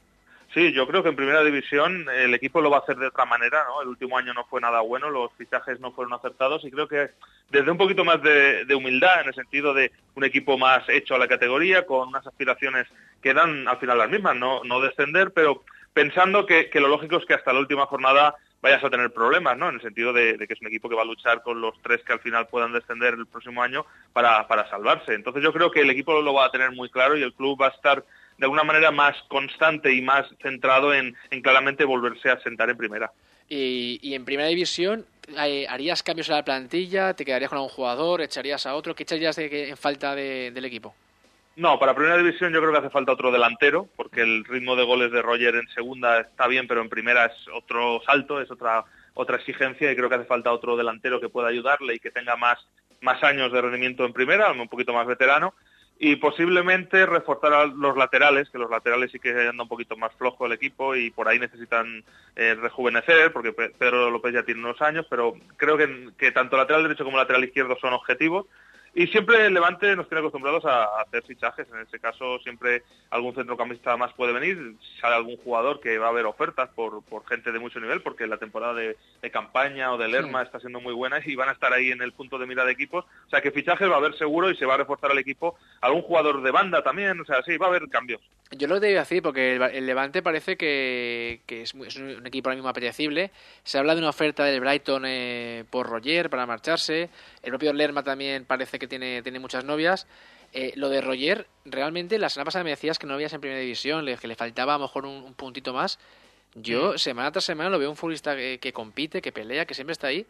Sí, yo creo que en Primera División el equipo lo va a hacer de otra manera, ¿no? El último año no fue nada bueno, los fichajes no fueron acertados y creo que desde un poquito más de, de humildad, en el sentido de un equipo más hecho a la categoría, con unas aspiraciones que dan al final las mismas, no, no descender, pero pensando que, que lo lógico es que hasta la última jornada vayas a tener problemas, ¿no? En el sentido de, de que es un equipo que va a luchar con los tres que al final puedan descender el próximo año para, para salvarse. Entonces yo creo que el equipo lo va a tener muy claro y el club va a estar de alguna manera más constante y más centrado en, en claramente volverse a sentar en primera. Y, y en Primera División, ¿harías cambios en la plantilla? ¿Te quedarías con algún jugador? ¿Echarías a otro? ¿Qué echarías de, de, en falta de, del equipo? No, para Primera División yo creo que hace falta otro delantero, porque el ritmo de goles de Roger en segunda está bien, pero en primera es otro salto, es otra otra exigencia, y creo que hace falta otro delantero que pueda ayudarle y que tenga más, más años de rendimiento en primera, un poquito más veterano. Y posiblemente reforzar a los laterales, que los laterales sí que anda un poquito más flojo el equipo y por ahí necesitan eh, rejuvenecer, porque Pedro López ya tiene unos años, pero creo que, que tanto lateral derecho como lateral izquierdo son objetivos. Y siempre el Levante nos tiene acostumbrados a hacer fichajes. En este caso siempre algún centrocampista más puede venir, si sale algún jugador que va a haber ofertas por, por gente de mucho nivel, porque la temporada de, de Campaña o de Lerma sí. está siendo muy buena y van a estar ahí en el punto de mira de equipos. O sea que fichajes va a haber seguro y se va a reforzar el equipo. Algún jugador de banda también, o sea, sí, va a haber cambios. Yo lo debo decir porque el, el Levante parece que, que es, muy, es un equipo ahora mismo apetecible. Se habla de una oferta del Brighton eh, por Roger para marcharse. El propio Lerma también parece que tiene, tiene muchas novias. Eh, lo de Roger, realmente, la semana pasada me decías que no lo veías en Primera División, que le faltaba a lo mejor un, un puntito más. Yo, semana tras semana, lo veo un futbolista que, que compite, que pelea, que siempre está ahí.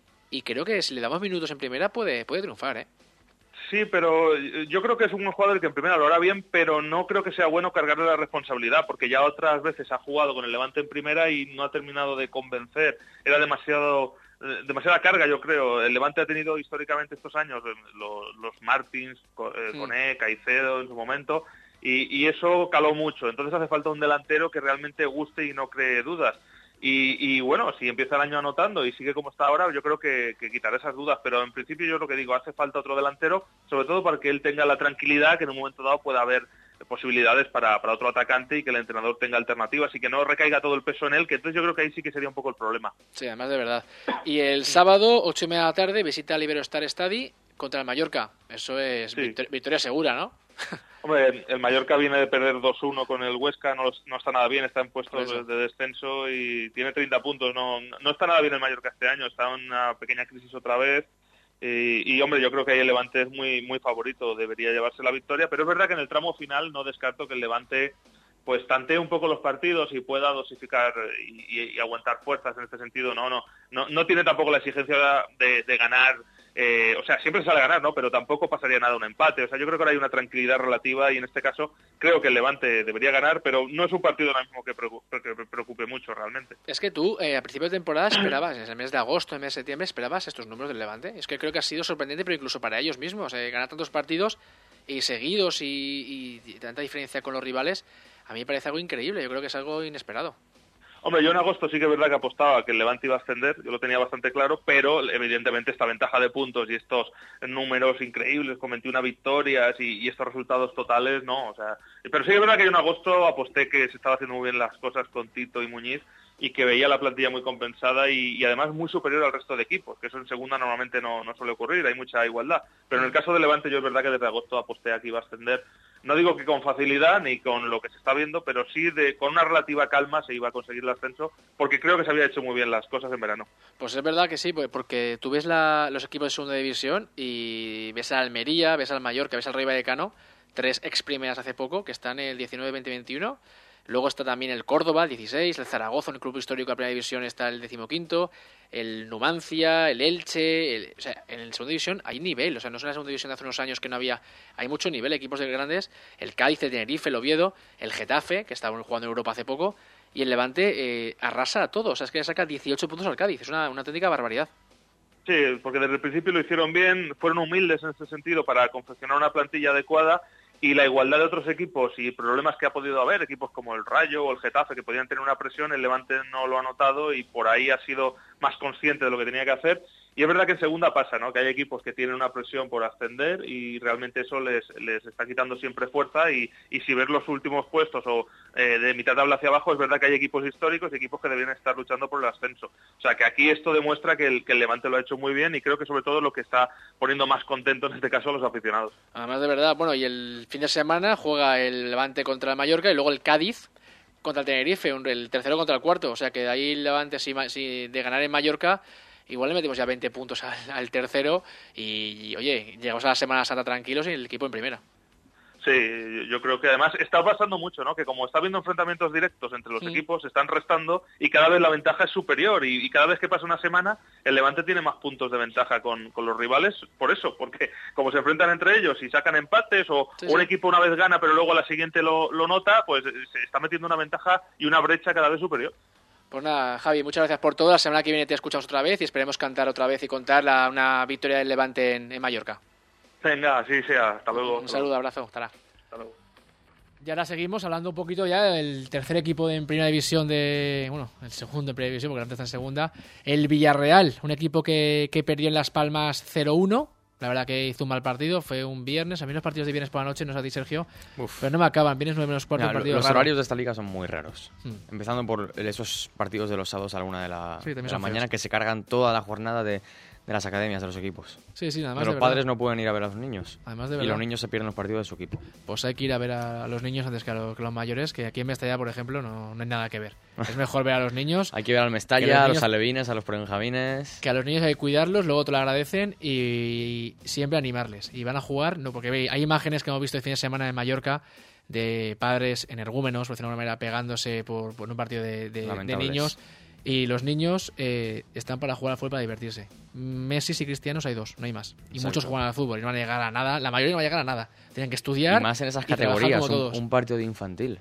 Y creo que si le damos minutos en primera puede, puede triunfar, ¿eh? Sí, pero yo creo que es un jugador que en primera lo hará bien, pero no creo que sea bueno cargarle la responsabilidad, porque ya otras veces ha jugado con el Levante en primera y no ha terminado de convencer. Era demasiado demasiada carga, yo creo. El Levante ha tenido históricamente estos años los, los Martins, eh, Koné, Caicedo en su momento, y, y eso caló mucho. Entonces hace falta un delantero que realmente guste y no cree dudas. Y, y bueno, si empieza el año anotando y sigue como está ahora, yo creo que, que quitará esas dudas, pero en principio yo lo que digo, hace falta otro delantero, sobre todo para que él tenga la tranquilidad que en un momento dado pueda haber posibilidades para, para otro atacante y que el entrenador tenga alternativas y que no recaiga todo el peso en él, que entonces yo creo que ahí sí que sería un poco el problema. Sí, además de verdad. Y el sábado, ocho y media de la tarde, visita al Iberostar Stadi contra el Mallorca. Eso es sí. victor- victoria segura, ¿no? Hombre, el Mallorca viene de perder dos uno con el Huesca, no, no está nada bien, está en puestos de descenso y tiene treinta puntos. No, no está nada bien el Mallorca este año, está en una pequeña crisis otra vez. Y, y hombre, yo creo que ahí el Levante es muy muy favorito, debería llevarse la victoria, pero es verdad que en el tramo final no descarto que el Levante pues tantee un poco los partidos y pueda dosificar y, y, y aguantar fuerzas en este sentido. No, no, no, no tiene tampoco la exigencia de, de ganar. Eh, o sea, siempre sale a ganar, ¿no? Pero tampoco pasaría nada un empate. O sea, yo creo que ahora hay una tranquilidad relativa y en este caso creo que el Levante debería ganar, pero no es un partido ahora mismo que preocupe, que preocupe mucho realmente. Es que tú, eh, a principios de temporada esperabas, en el mes de agosto, en el mes de septiembre, esperabas estos números del Levante. Es que creo que ha sido sorprendente, pero incluso para ellos mismos. Eh, ganar tantos partidos y seguidos y, y, y tanta diferencia con los rivales, a mí me parece algo increíble. Yo creo que es algo inesperado. Hombre, yo en agosto sí que es verdad que apostaba que el Levante iba a ascender, yo lo tenía bastante claro, pero evidentemente esta ventaja de puntos y estos números increíbles con veintiuna victorias y, y estos resultados totales, no, o sea, pero sí que es verdad que yo en agosto aposté que se estaba haciendo muy bien las cosas con Tito y Muñiz y que veía la plantilla muy compensada y, y además muy superior al resto de equipos, que eso en segunda normalmente no, no suele ocurrir, hay mucha igualdad, pero en el caso del Levante yo es verdad que desde agosto aposté a que iba a ascender. No digo que con facilidad ni con lo que se está viendo, pero sí de con una relativa calma se iba a conseguir el ascenso, porque creo que se había hecho muy bien las cosas en verano. Pues es verdad que sí, porque tú ves la, los equipos de segunda división y ves al Almería, ves al Mallorca, ves al Rayo Vallecano, tres ex primeras hace poco, que están en el diecinueve, veinte, veintiuno. Luego está también el Córdoba, el dieciséis, el Zaragoza, en el club histórico de la primera división está el decimoquinto, el Numancia, el Elche, el, o sea, en la segunda división hay nivel, o sea, no es una segunda división de hace unos años que no había, hay mucho nivel, equipos de grandes, el Cádiz, el Tenerife, el Oviedo, el Getafe, que estaba jugando en Europa hace poco, y el Levante eh, arrasa a todos, o sea, es que le saca dieciocho puntos al Cádiz, es una, una auténtica barbaridad. Sí, porque desde el principio lo hicieron bien, fueron humildes en ese sentido para confeccionar una plantilla adecuada. Y la igualdad de otros equipos y problemas que ha podido haber, equipos como el Rayo o el Getafe que podían tener una presión, el Levante no lo ha notado y por ahí ha sido más consciente de lo que tenía que hacer. Y es verdad que en segunda pasa, ¿no? Que hay equipos que tienen una presión por ascender y realmente eso les, les está quitando siempre fuerza y, y si ves los últimos puestos o eh, de mitad de tabla hacia abajo, es verdad que hay equipos históricos y equipos que deberían estar luchando por el ascenso. O sea que aquí esto demuestra que el, que el Levante lo ha hecho muy bien y creo que sobre todo lo que está poniendo más contento en este caso a los aficionados. Además de verdad, bueno, y el fin de semana juega el Levante contra el Mallorca y luego el Cádiz contra el Tenerife, el tercero contra el cuarto, o sea que de ahí el Levante si, si de ganar en Mallorca igual le metimos ya veinte puntos al, al tercero y, y, oye, llegamos a la Semana Santa tranquilos y el equipo en primera. Sí, yo creo que además está pasando mucho, ¿no? Que como está habiendo enfrentamientos directos entre los sí. equipos, se están restando y cada vez la ventaja es superior y, y cada vez que pasa una semana el Levante tiene más puntos de ventaja con, con los rivales por eso, porque como se enfrentan entre ellos y sacan empates o, sí, o un sí. equipo una vez gana pero luego a la siguiente lo, lo nota, pues se está metiendo una ventaja y una brecha cada vez superior. Pues nada, Javi, muchas gracias por todo. La semana que viene te escuchamos otra vez y esperemos cantar otra vez y contar la, una victoria del Levante en, en Mallorca. Venga, así sea. Hasta luego. Un saludo, abrazo. Hasta, hasta luego. Y ahora seguimos hablando un poquito ya del tercer equipo de en primera división de... Bueno, el segundo en primera división, porque antes está en segunda. El Villarreal, un equipo que, que perdió en Las Palmas cero uno. La verdad que hizo un mal partido, fue un viernes. A mí los partidos de viernes por la noche, no sé a ti, Sergio, Uf. pero no me acaban. Viernes nueve menos cuarto, un partido Los raro. horarios de esta liga son muy raros. Hmm. Empezando por esos partidos de los sábados a la una de la, sí, de la mañana, que se cargan toda la jornada de, de las academias de los equipos. Sí, sí, además Pero de los padres verdad. no pueden ir a ver a los niños. Además de y verdad. los niños se pierden los partidos de su equipo. Pues hay que ir a ver a los niños antes que a, lo, que a los mayores, que aquí en Mestalla, por ejemplo, no, no hay nada que ver. Es mejor ver a los niños. Hay que ver al Mestalla, a los, niños, los alevines, a los benjamines. Que a los niños hay que cuidarlos, luego te lo agradecen y siempre animarles. Y van a jugar, no porque hay imágenes que hemos visto el fin de semana en Mallorca de padres energúmenos, por decirlo de alguna manera, pegándose por, por un partido de, de, de niños. Y los niños eh, están para jugar al fútbol, para divertirse. Messi y Cristianos hay dos, no hay más. Y Exacto. muchos juegan al fútbol y no van a llegar a nada. La mayoría no va a llegar a nada. Tienen que estudiar. Y más en esas categorías, un, un partido de infantil.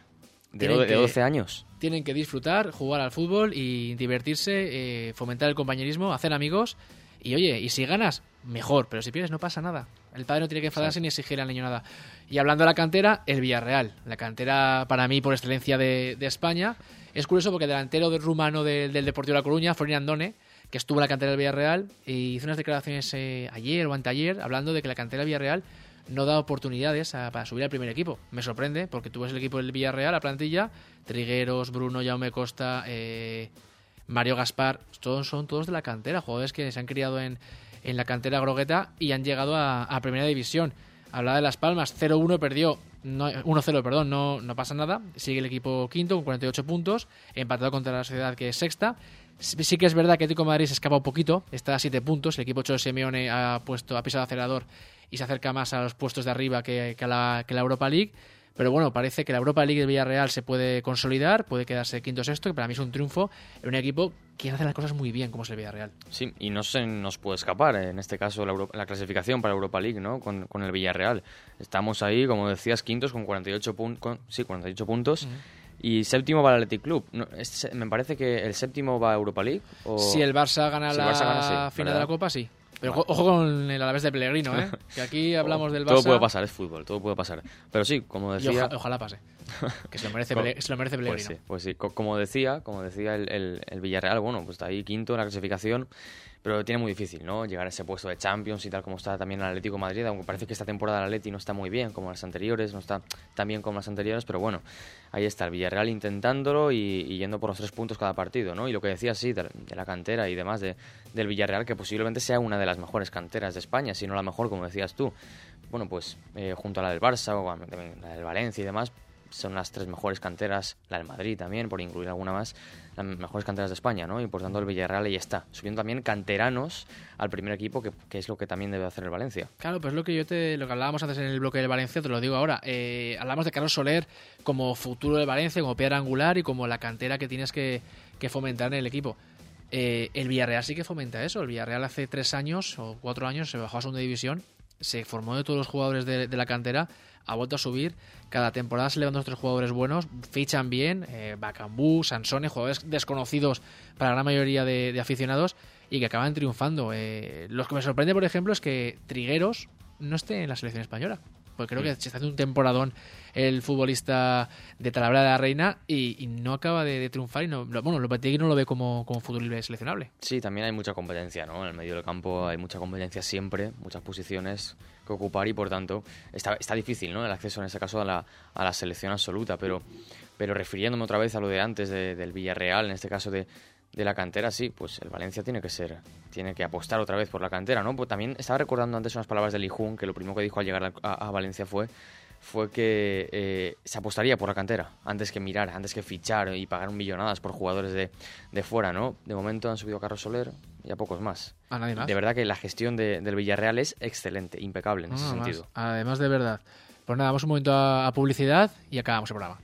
¿De, do- de doce años? Tienen que disfrutar, jugar al fútbol y divertirse, eh, fomentar el compañerismo, hacer amigos. Y oye, y si ganas, mejor, pero si pierdes no pasa nada. El padre no tiene que enfadarse sí. ni exigir al niño nada. Y hablando de la cantera, el Villarreal. La cantera, para mí, por excelencia de, de España. Es curioso porque el delantero del rumano de, del Deportivo de La Coruña, Florin Andone, que estuvo en la cantera del Villarreal, y hizo unas declaraciones eh, ayer o anteayer hablando de que la cantera del Villarreal no da oportunidades a, para subir al primer equipo. Me sorprende, porque tú ves el equipo del Villarreal, la plantilla, Trigueros, Bruno, Jaume Costa, eh, Mario Gaspar, todos son todos de la cantera, jugadores que se han criado en, en la cantera grogueta y han llegado a, a Primera División. Hablaba de Las Palmas, cero uno perdió, no, uno cero, perdón, no, no pasa nada, sigue el equipo quinto con cuarenta y ocho puntos, empatado contra la Sociedad, que es sexta. Sí que es verdad que Atlético de Madrid se escapa un poquito, está a siete puntos, el equipo ocho de Simeone ha puesto ha pisado el acelerador y se acerca más a los puestos de arriba que, que, a la, que la Europa League. Pero bueno, parece que la Europa League del Villarreal se puede consolidar, puede quedarse quinto o sexto, que para mí es un triunfo en un equipo que hace las cosas muy bien, como es el Villarreal. Sí, y no se nos puede escapar, en este caso, la, Euro- la clasificación para la Europa League, ¿no? Con, con el Villarreal. Estamos ahí, como decías, quintos con cuarenta y ocho, pun- con, sí, cuarenta y ocho puntos. Uh-huh. Y séptimo va el Athletic Club. No, es, me parece que el séptimo va a Europa League. O... Si el Barça gana si la el Barça gana, sí, final ¿verdad? de la Copa, sí. Pero vale. Ojo con el Alavés de Pellegrino, ¿eh? Que aquí hablamos del Barça. Todo puede pasar, es fútbol, todo puede pasar. Pero sí, como decía... Y oja, ojalá pase. Que se lo merece, Pele, se lo merece Pellegrino. Pues sí, pues sí. Como decía, como decía el, el, el Villarreal, bueno, pues está ahí quinto en la clasificación, pero tiene muy difícil, ¿no? Llegar a ese puesto de Champions y tal como está también el Atlético de Madrid, aunque parece que esta temporada el Atleti no está muy bien como las anteriores, no está tan bien como las anteriores, pero bueno, ahí está el Villarreal intentándolo y, y yendo por los tres puntos cada partido, ¿no? Y lo que decía, sí, de, de la cantera y demás de, del Villarreal, que posiblemente sea una de las mejores canteras de España, si no la mejor, como decías tú. Bueno, pues eh, junto a la del Barça o la del Valencia y demás, son las tres mejores canteras, la del Madrid también, por incluir alguna más, las mejores canteras de España, ¿no? Y por tanto el Villarreal ahí está, subiendo también canteranos al primer equipo, que, que es lo que también debe hacer el Valencia. Claro, pues lo que yo te, lo que hablábamos antes en el bloque del Valencia, te lo digo ahora. Eh, hablamos de Carlos Soler como futuro del Valencia, como piedra angular y como la cantera que tienes que, que fomentar en el equipo. Eh, el Villarreal sí que fomenta eso. El Villarreal hace tres años o cuatro años se bajó a segunda división, se formó de todos los jugadores de, de la cantera, ha vuelto a subir, cada temporada se levantan otros jugadores buenos, fichan bien, eh, Bacambú, Sansone, jugadores desconocidos para la gran mayoría de, de aficionados y que acaban triunfando. Eh, lo que me sorprende, por ejemplo, es que Trigueros no esté en la selección española, porque creo que se está haciendo un temporadón el futbolista de Talavera de la Reina y, y no acaba de, de triunfar y no, bueno, Lopetegui no lo ve como, como futuro libre seleccionable. Sí, también hay mucha competencia, ¿no? En el medio del campo hay mucha competencia siempre, muchas posiciones que ocupar y por tanto está, está difícil, ¿no? El acceso en ese caso a la, a la selección absoluta, pero, pero refiriéndome otra vez a lo de antes de, del Villarreal, en este caso de, de la cantera, sí, pues el Valencia tiene que ser, tiene que apostar otra vez por la cantera, ¿no? Pues también estaba recordando antes unas palabras de Lijun, que lo primero que dijo al llegar a, a Valencia fue fue que eh, se apostaría por la cantera antes que mirar, antes que fichar y pagar millonadas por jugadores de, de fuera, ¿no? De momento han subido a Carlos Soler y a pocos más. ¿A nadie más? De verdad que la gestión de, del Villarreal es excelente, impecable en no, ese no, sentido. Más. Además, de verdad. Pues nada, vamos un momento a, a publicidad y acabamos el programa.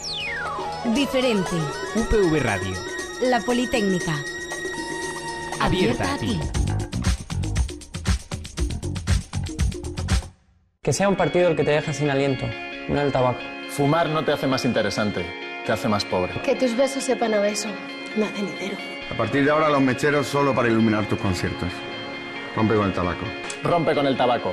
Diferente. U P V Radio. La Politécnica. Abierta, Abierta a ti. Que sea un partido el que te deja sin aliento, no el tabaco. Fumar no te hace más interesante, te hace más pobre. Que tus besos sepan a beso, no a cenitero. A partir de ahora los mecheros solo para iluminar tus conciertos. Rompe con el tabaco. Rompe con el tabaco.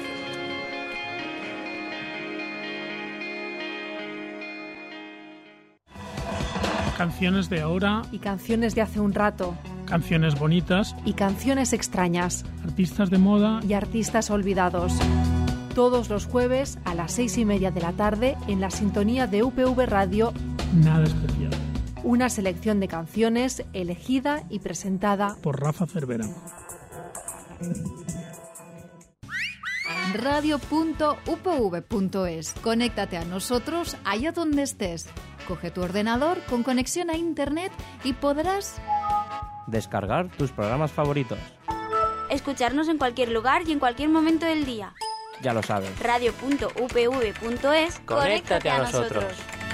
Canciones de ahora y canciones de hace un rato. Canciones bonitas y canciones extrañas. Artistas de moda y artistas olvidados. Todos los jueves a las seis y media de la tarde en la sintonía de U P V Radio. Nada especial. Una selección de canciones elegida y presentada por Rafa Cervera. radio punto u p v punto es. Conéctate a nosotros allá donde estés. Coge tu ordenador con conexión a internet y podrás descargar tus programas favoritos. Escucharnos en cualquier lugar y en cualquier momento del día. Ya lo sabes. radio punto u p v punto es. Conéctate a nosotros.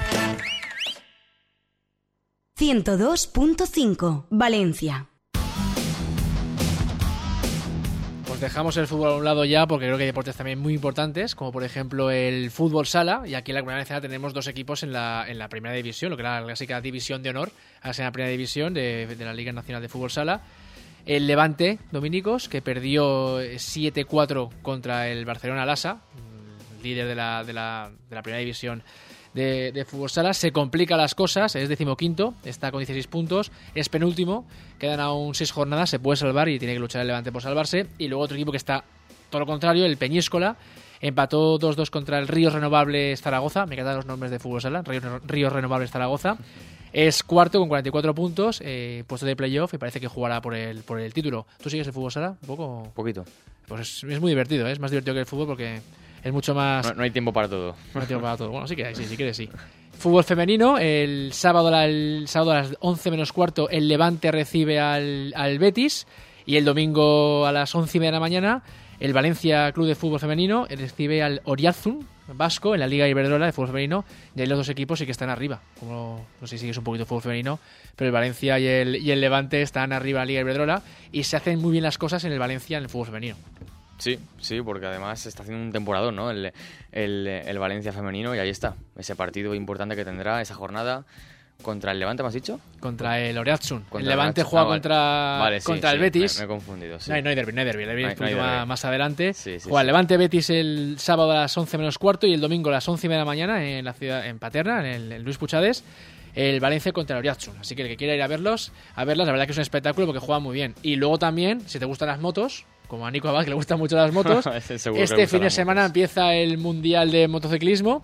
ciento dos punto cinco Valencia. Pues dejamos el fútbol a un lado ya porque creo que hay deportes también muy importantes, como por ejemplo el fútbol sala, y aquí en la Comunidad Valenciana tenemos dos equipos en la, en la primera división, lo que era la clásica división de honor, ahora es en la primera división de, de la Liga Nacional de Fútbol Sala. El Levante Dominicos, que perdió siete cuatro contra el Barcelona Lassa, líder de la, de la, de la primera división de, de fútbol sala. Se complica las cosas, es decimoquinto, está con dieciséis puntos, es penúltimo, quedan aún seis jornadas, se puede salvar y tiene que luchar el Levante por salvarse. Y luego otro equipo que está todo lo contrario, el Peñíscola, empató dos dos contra el Ríos Renovables Zaragoza, me quedan los nombres de fútbol sala, Ríos, Ríos Renovables Zaragoza. Es cuarto con cuarenta y cuatro puntos, eh, puesto de playoff, y parece que jugará por el, por el título. ¿Tú sigues el fútbol sala? ¿Un poco? Poquito. Pues es, es muy divertido, ¿eh? Es más divertido que el fútbol porque es mucho más... No, no hay tiempo para todo. No hay tiempo para todo. Bueno, sí que hay, sí, si quieres, sí. Fútbol femenino, el sábado, el sábado a las once menos cuarto el Levante recibe al, al Betis, y el domingo a las once y media de la mañana el Valencia Club de Fútbol Femenino recibe al Oriarzun vasco en la Liga Iberdrola de Fútbol Femenino, y ahí los dos equipos sí que están arriba. Como, no sé si sigues un poquito de fútbol femenino, pero el Valencia y el, y el Levante están arriba en la Liga Iberdrola y se hacen muy bien las cosas en el Valencia en el fútbol femenino. Sí, sí, porque además está haciendo un temporadón, ¿no? El, el, el Valencia femenino, y ahí está, ese partido importante que tendrá esa jornada contra el Levante, ¿me has dicho? Contra el Oriarzun. Contra el Levante el juega ah, vale. contra, vale, sí, contra sí, el Betis. Me, me he confundido, sí. No hay, no hay derbi, no hay derbi. El derbi no hay, es un poquito no hay más, más adelante. Sí, sí, juega sí. el Levante-Betis el sábado a las once menos cuarto y el domingo a las once y media de la mañana en la ciudad, en Paterna, en el en Luis Puchades, el Valencia contra el Oriarzun. Así que el que quiera ir a verlos, a verlas, la verdad que es un espectáculo porque juegan muy bien. Y luego también, si te gustan las motos, como a Nico Abad, que le gustan mucho las motos, este fin de semana motos. Empieza el Mundial de Motociclismo,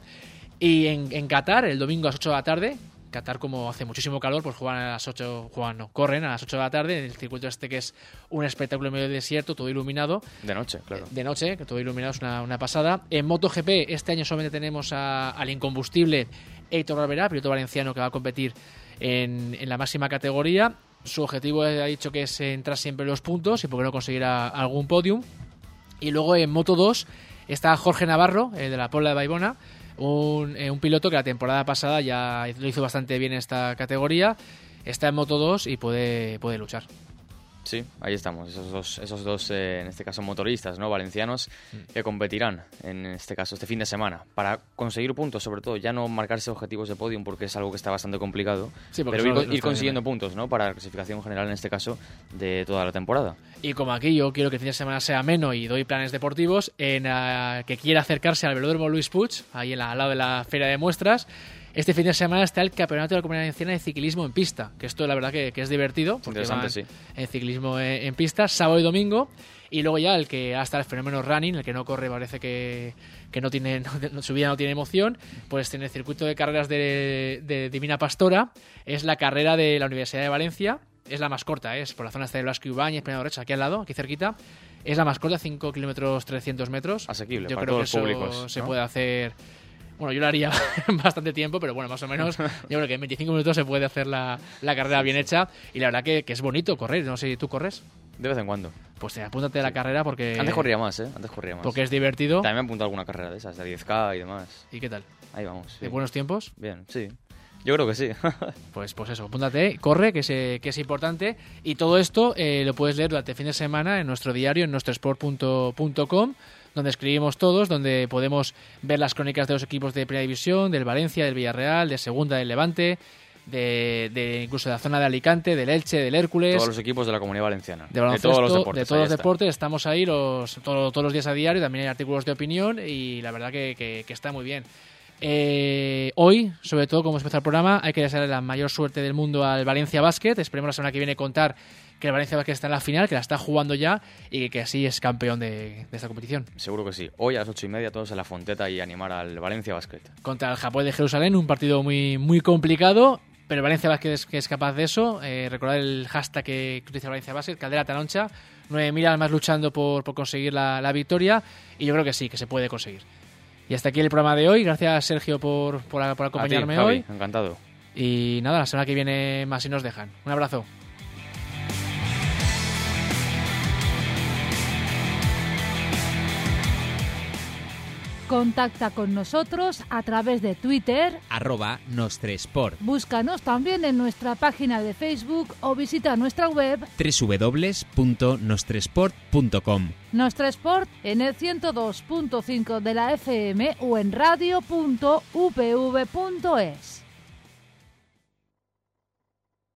y en, en Qatar, el domingo a las ocho de la tarde, Qatar, como hace muchísimo calor, pues juegan a las ocho, juegan, no, corren a las ocho de la tarde en el circuito este que es un espectáculo en medio del desierto, todo iluminado. De noche, claro. De noche, que todo iluminado es una, una pasada. En MotoGP este año solamente tenemos a, al incombustible Heitor Barberá, piloto valenciano que va a competir en, en la máxima categoría. Su objetivo ha dicho que es entrar siempre en los puntos y por qué no conseguir a, algún podium. Y luego en Moto dos está Jorge Navarro, el de la Pobla de Baibona, un, eh, un piloto que la temporada pasada ya lo hizo bastante bien en esta categoría. Está en Moto dos y puede, puede luchar. Sí, ahí estamos, esos dos, esos dos eh, en este caso motoristas, ¿no? Valencianos, que competirán en este caso este fin de semana para conseguir puntos, sobre todo, ya no marcarse objetivos de podium porque es algo que está bastante complicado, sí, pero ir, ir consiguiendo bien. puntos, ¿no? Para la clasificación general en este caso de toda la temporada. Y como aquí yo quiero que el fin de semana sea ameno y doy planes deportivos, en uh, que quiera acercarse al velódromo Luis Puig, ahí en la, al lado de la feria de muestras, este fin de semana está el Campeonato de la Comunidad Valenciana de Ciclismo en Pista, que esto la verdad que, que es divertido, porque interesante, van sí. en ciclismo en, en pista, sábado y domingo, y luego ya el que hasta el fenómeno running, el que no corre parece que, que no tiene no, su vida no tiene emoción, pues en el circuito de carreras de, de Divina Pastora es la carrera de la Universidad de Valencia, es la más corta, ¿eh? Es por la zona esta de Blasco y Ibáñez, Peña Derecha, aquí al lado, aquí cerquita, es la más corta, cinco kilómetros trescientos metros. Asequible, yo para creo todos que los eso públicos, se ¿no? puede hacer. Bueno, yo lo haría bastante tiempo, pero bueno, más o menos yo creo que en veinticinco minutos se puede hacer la, la carrera sí, bien sí. hecha, y la verdad que, que es bonito correr. No sé si tú corres. De vez en cuando. Pues te apúntate a la sí. carrera porque... Antes corría más, ¿eh? Antes corría más. Porque es divertido. También me he apuntado a alguna carrera de esas, de diez K y demás. ¿Y qué tal? Ahí vamos. Sí. ¿De buenos tiempos? Bien, sí. Yo creo que sí. pues pues eso, apúntate, corre, que es, que es importante. Y todo esto eh, lo puedes leer durante el fin de semana en nuestro diario, en nuestrosport punto com, donde escribimos todos, donde podemos ver las crónicas de los equipos de Primera División, del Valencia, del Villarreal, de Segunda, del Levante, de, de incluso de la zona de Alicante, del Elche, del Hércules. Todos los equipos de la Comunidad Valenciana. De, de todos los deportes. De todos los está. deportes, estamos ahí los, todo, todos los días a diario, también hay artículos de opinión y la verdad que, que, que está muy bien. Eh, hoy, sobre todo, como empezó el programa, hay que desearle la mayor suerte del mundo al Valencia Basket. Esperemos la semana que viene contar que el Valencia Basket está en la final, que la está jugando ya y que así es campeón de, de esta competición. Seguro que sí. Hoy a las ocho y media todos en la Fonteta y animar al Valencia Basket. Contra el Hapoel de Jerusalén, un partido muy, muy complicado, pero el Valencia Basket es, que es capaz de eso. Eh, recordar el hashtag que utiliza el Valencia Basket, Caldera Tanoncha, nueve mil almas luchando por, por conseguir la, la victoria, y yo creo que sí, que se puede conseguir. Y hasta aquí el programa de hoy. Gracias, Sergio, por, por, por acompañarme a ti, Javi, hoy. Encantado. Y nada, la semana que viene más si nos dejan. Un abrazo. Contacta con nosotros a través de Twitter, arroba Nostresport. Búscanos también en nuestra página de Facebook o visita nuestra web doble u doble u doble u punto nostresport punto com. Nostresport en el ciento dos punto cinco de la F M o en radio punto u p v punto es.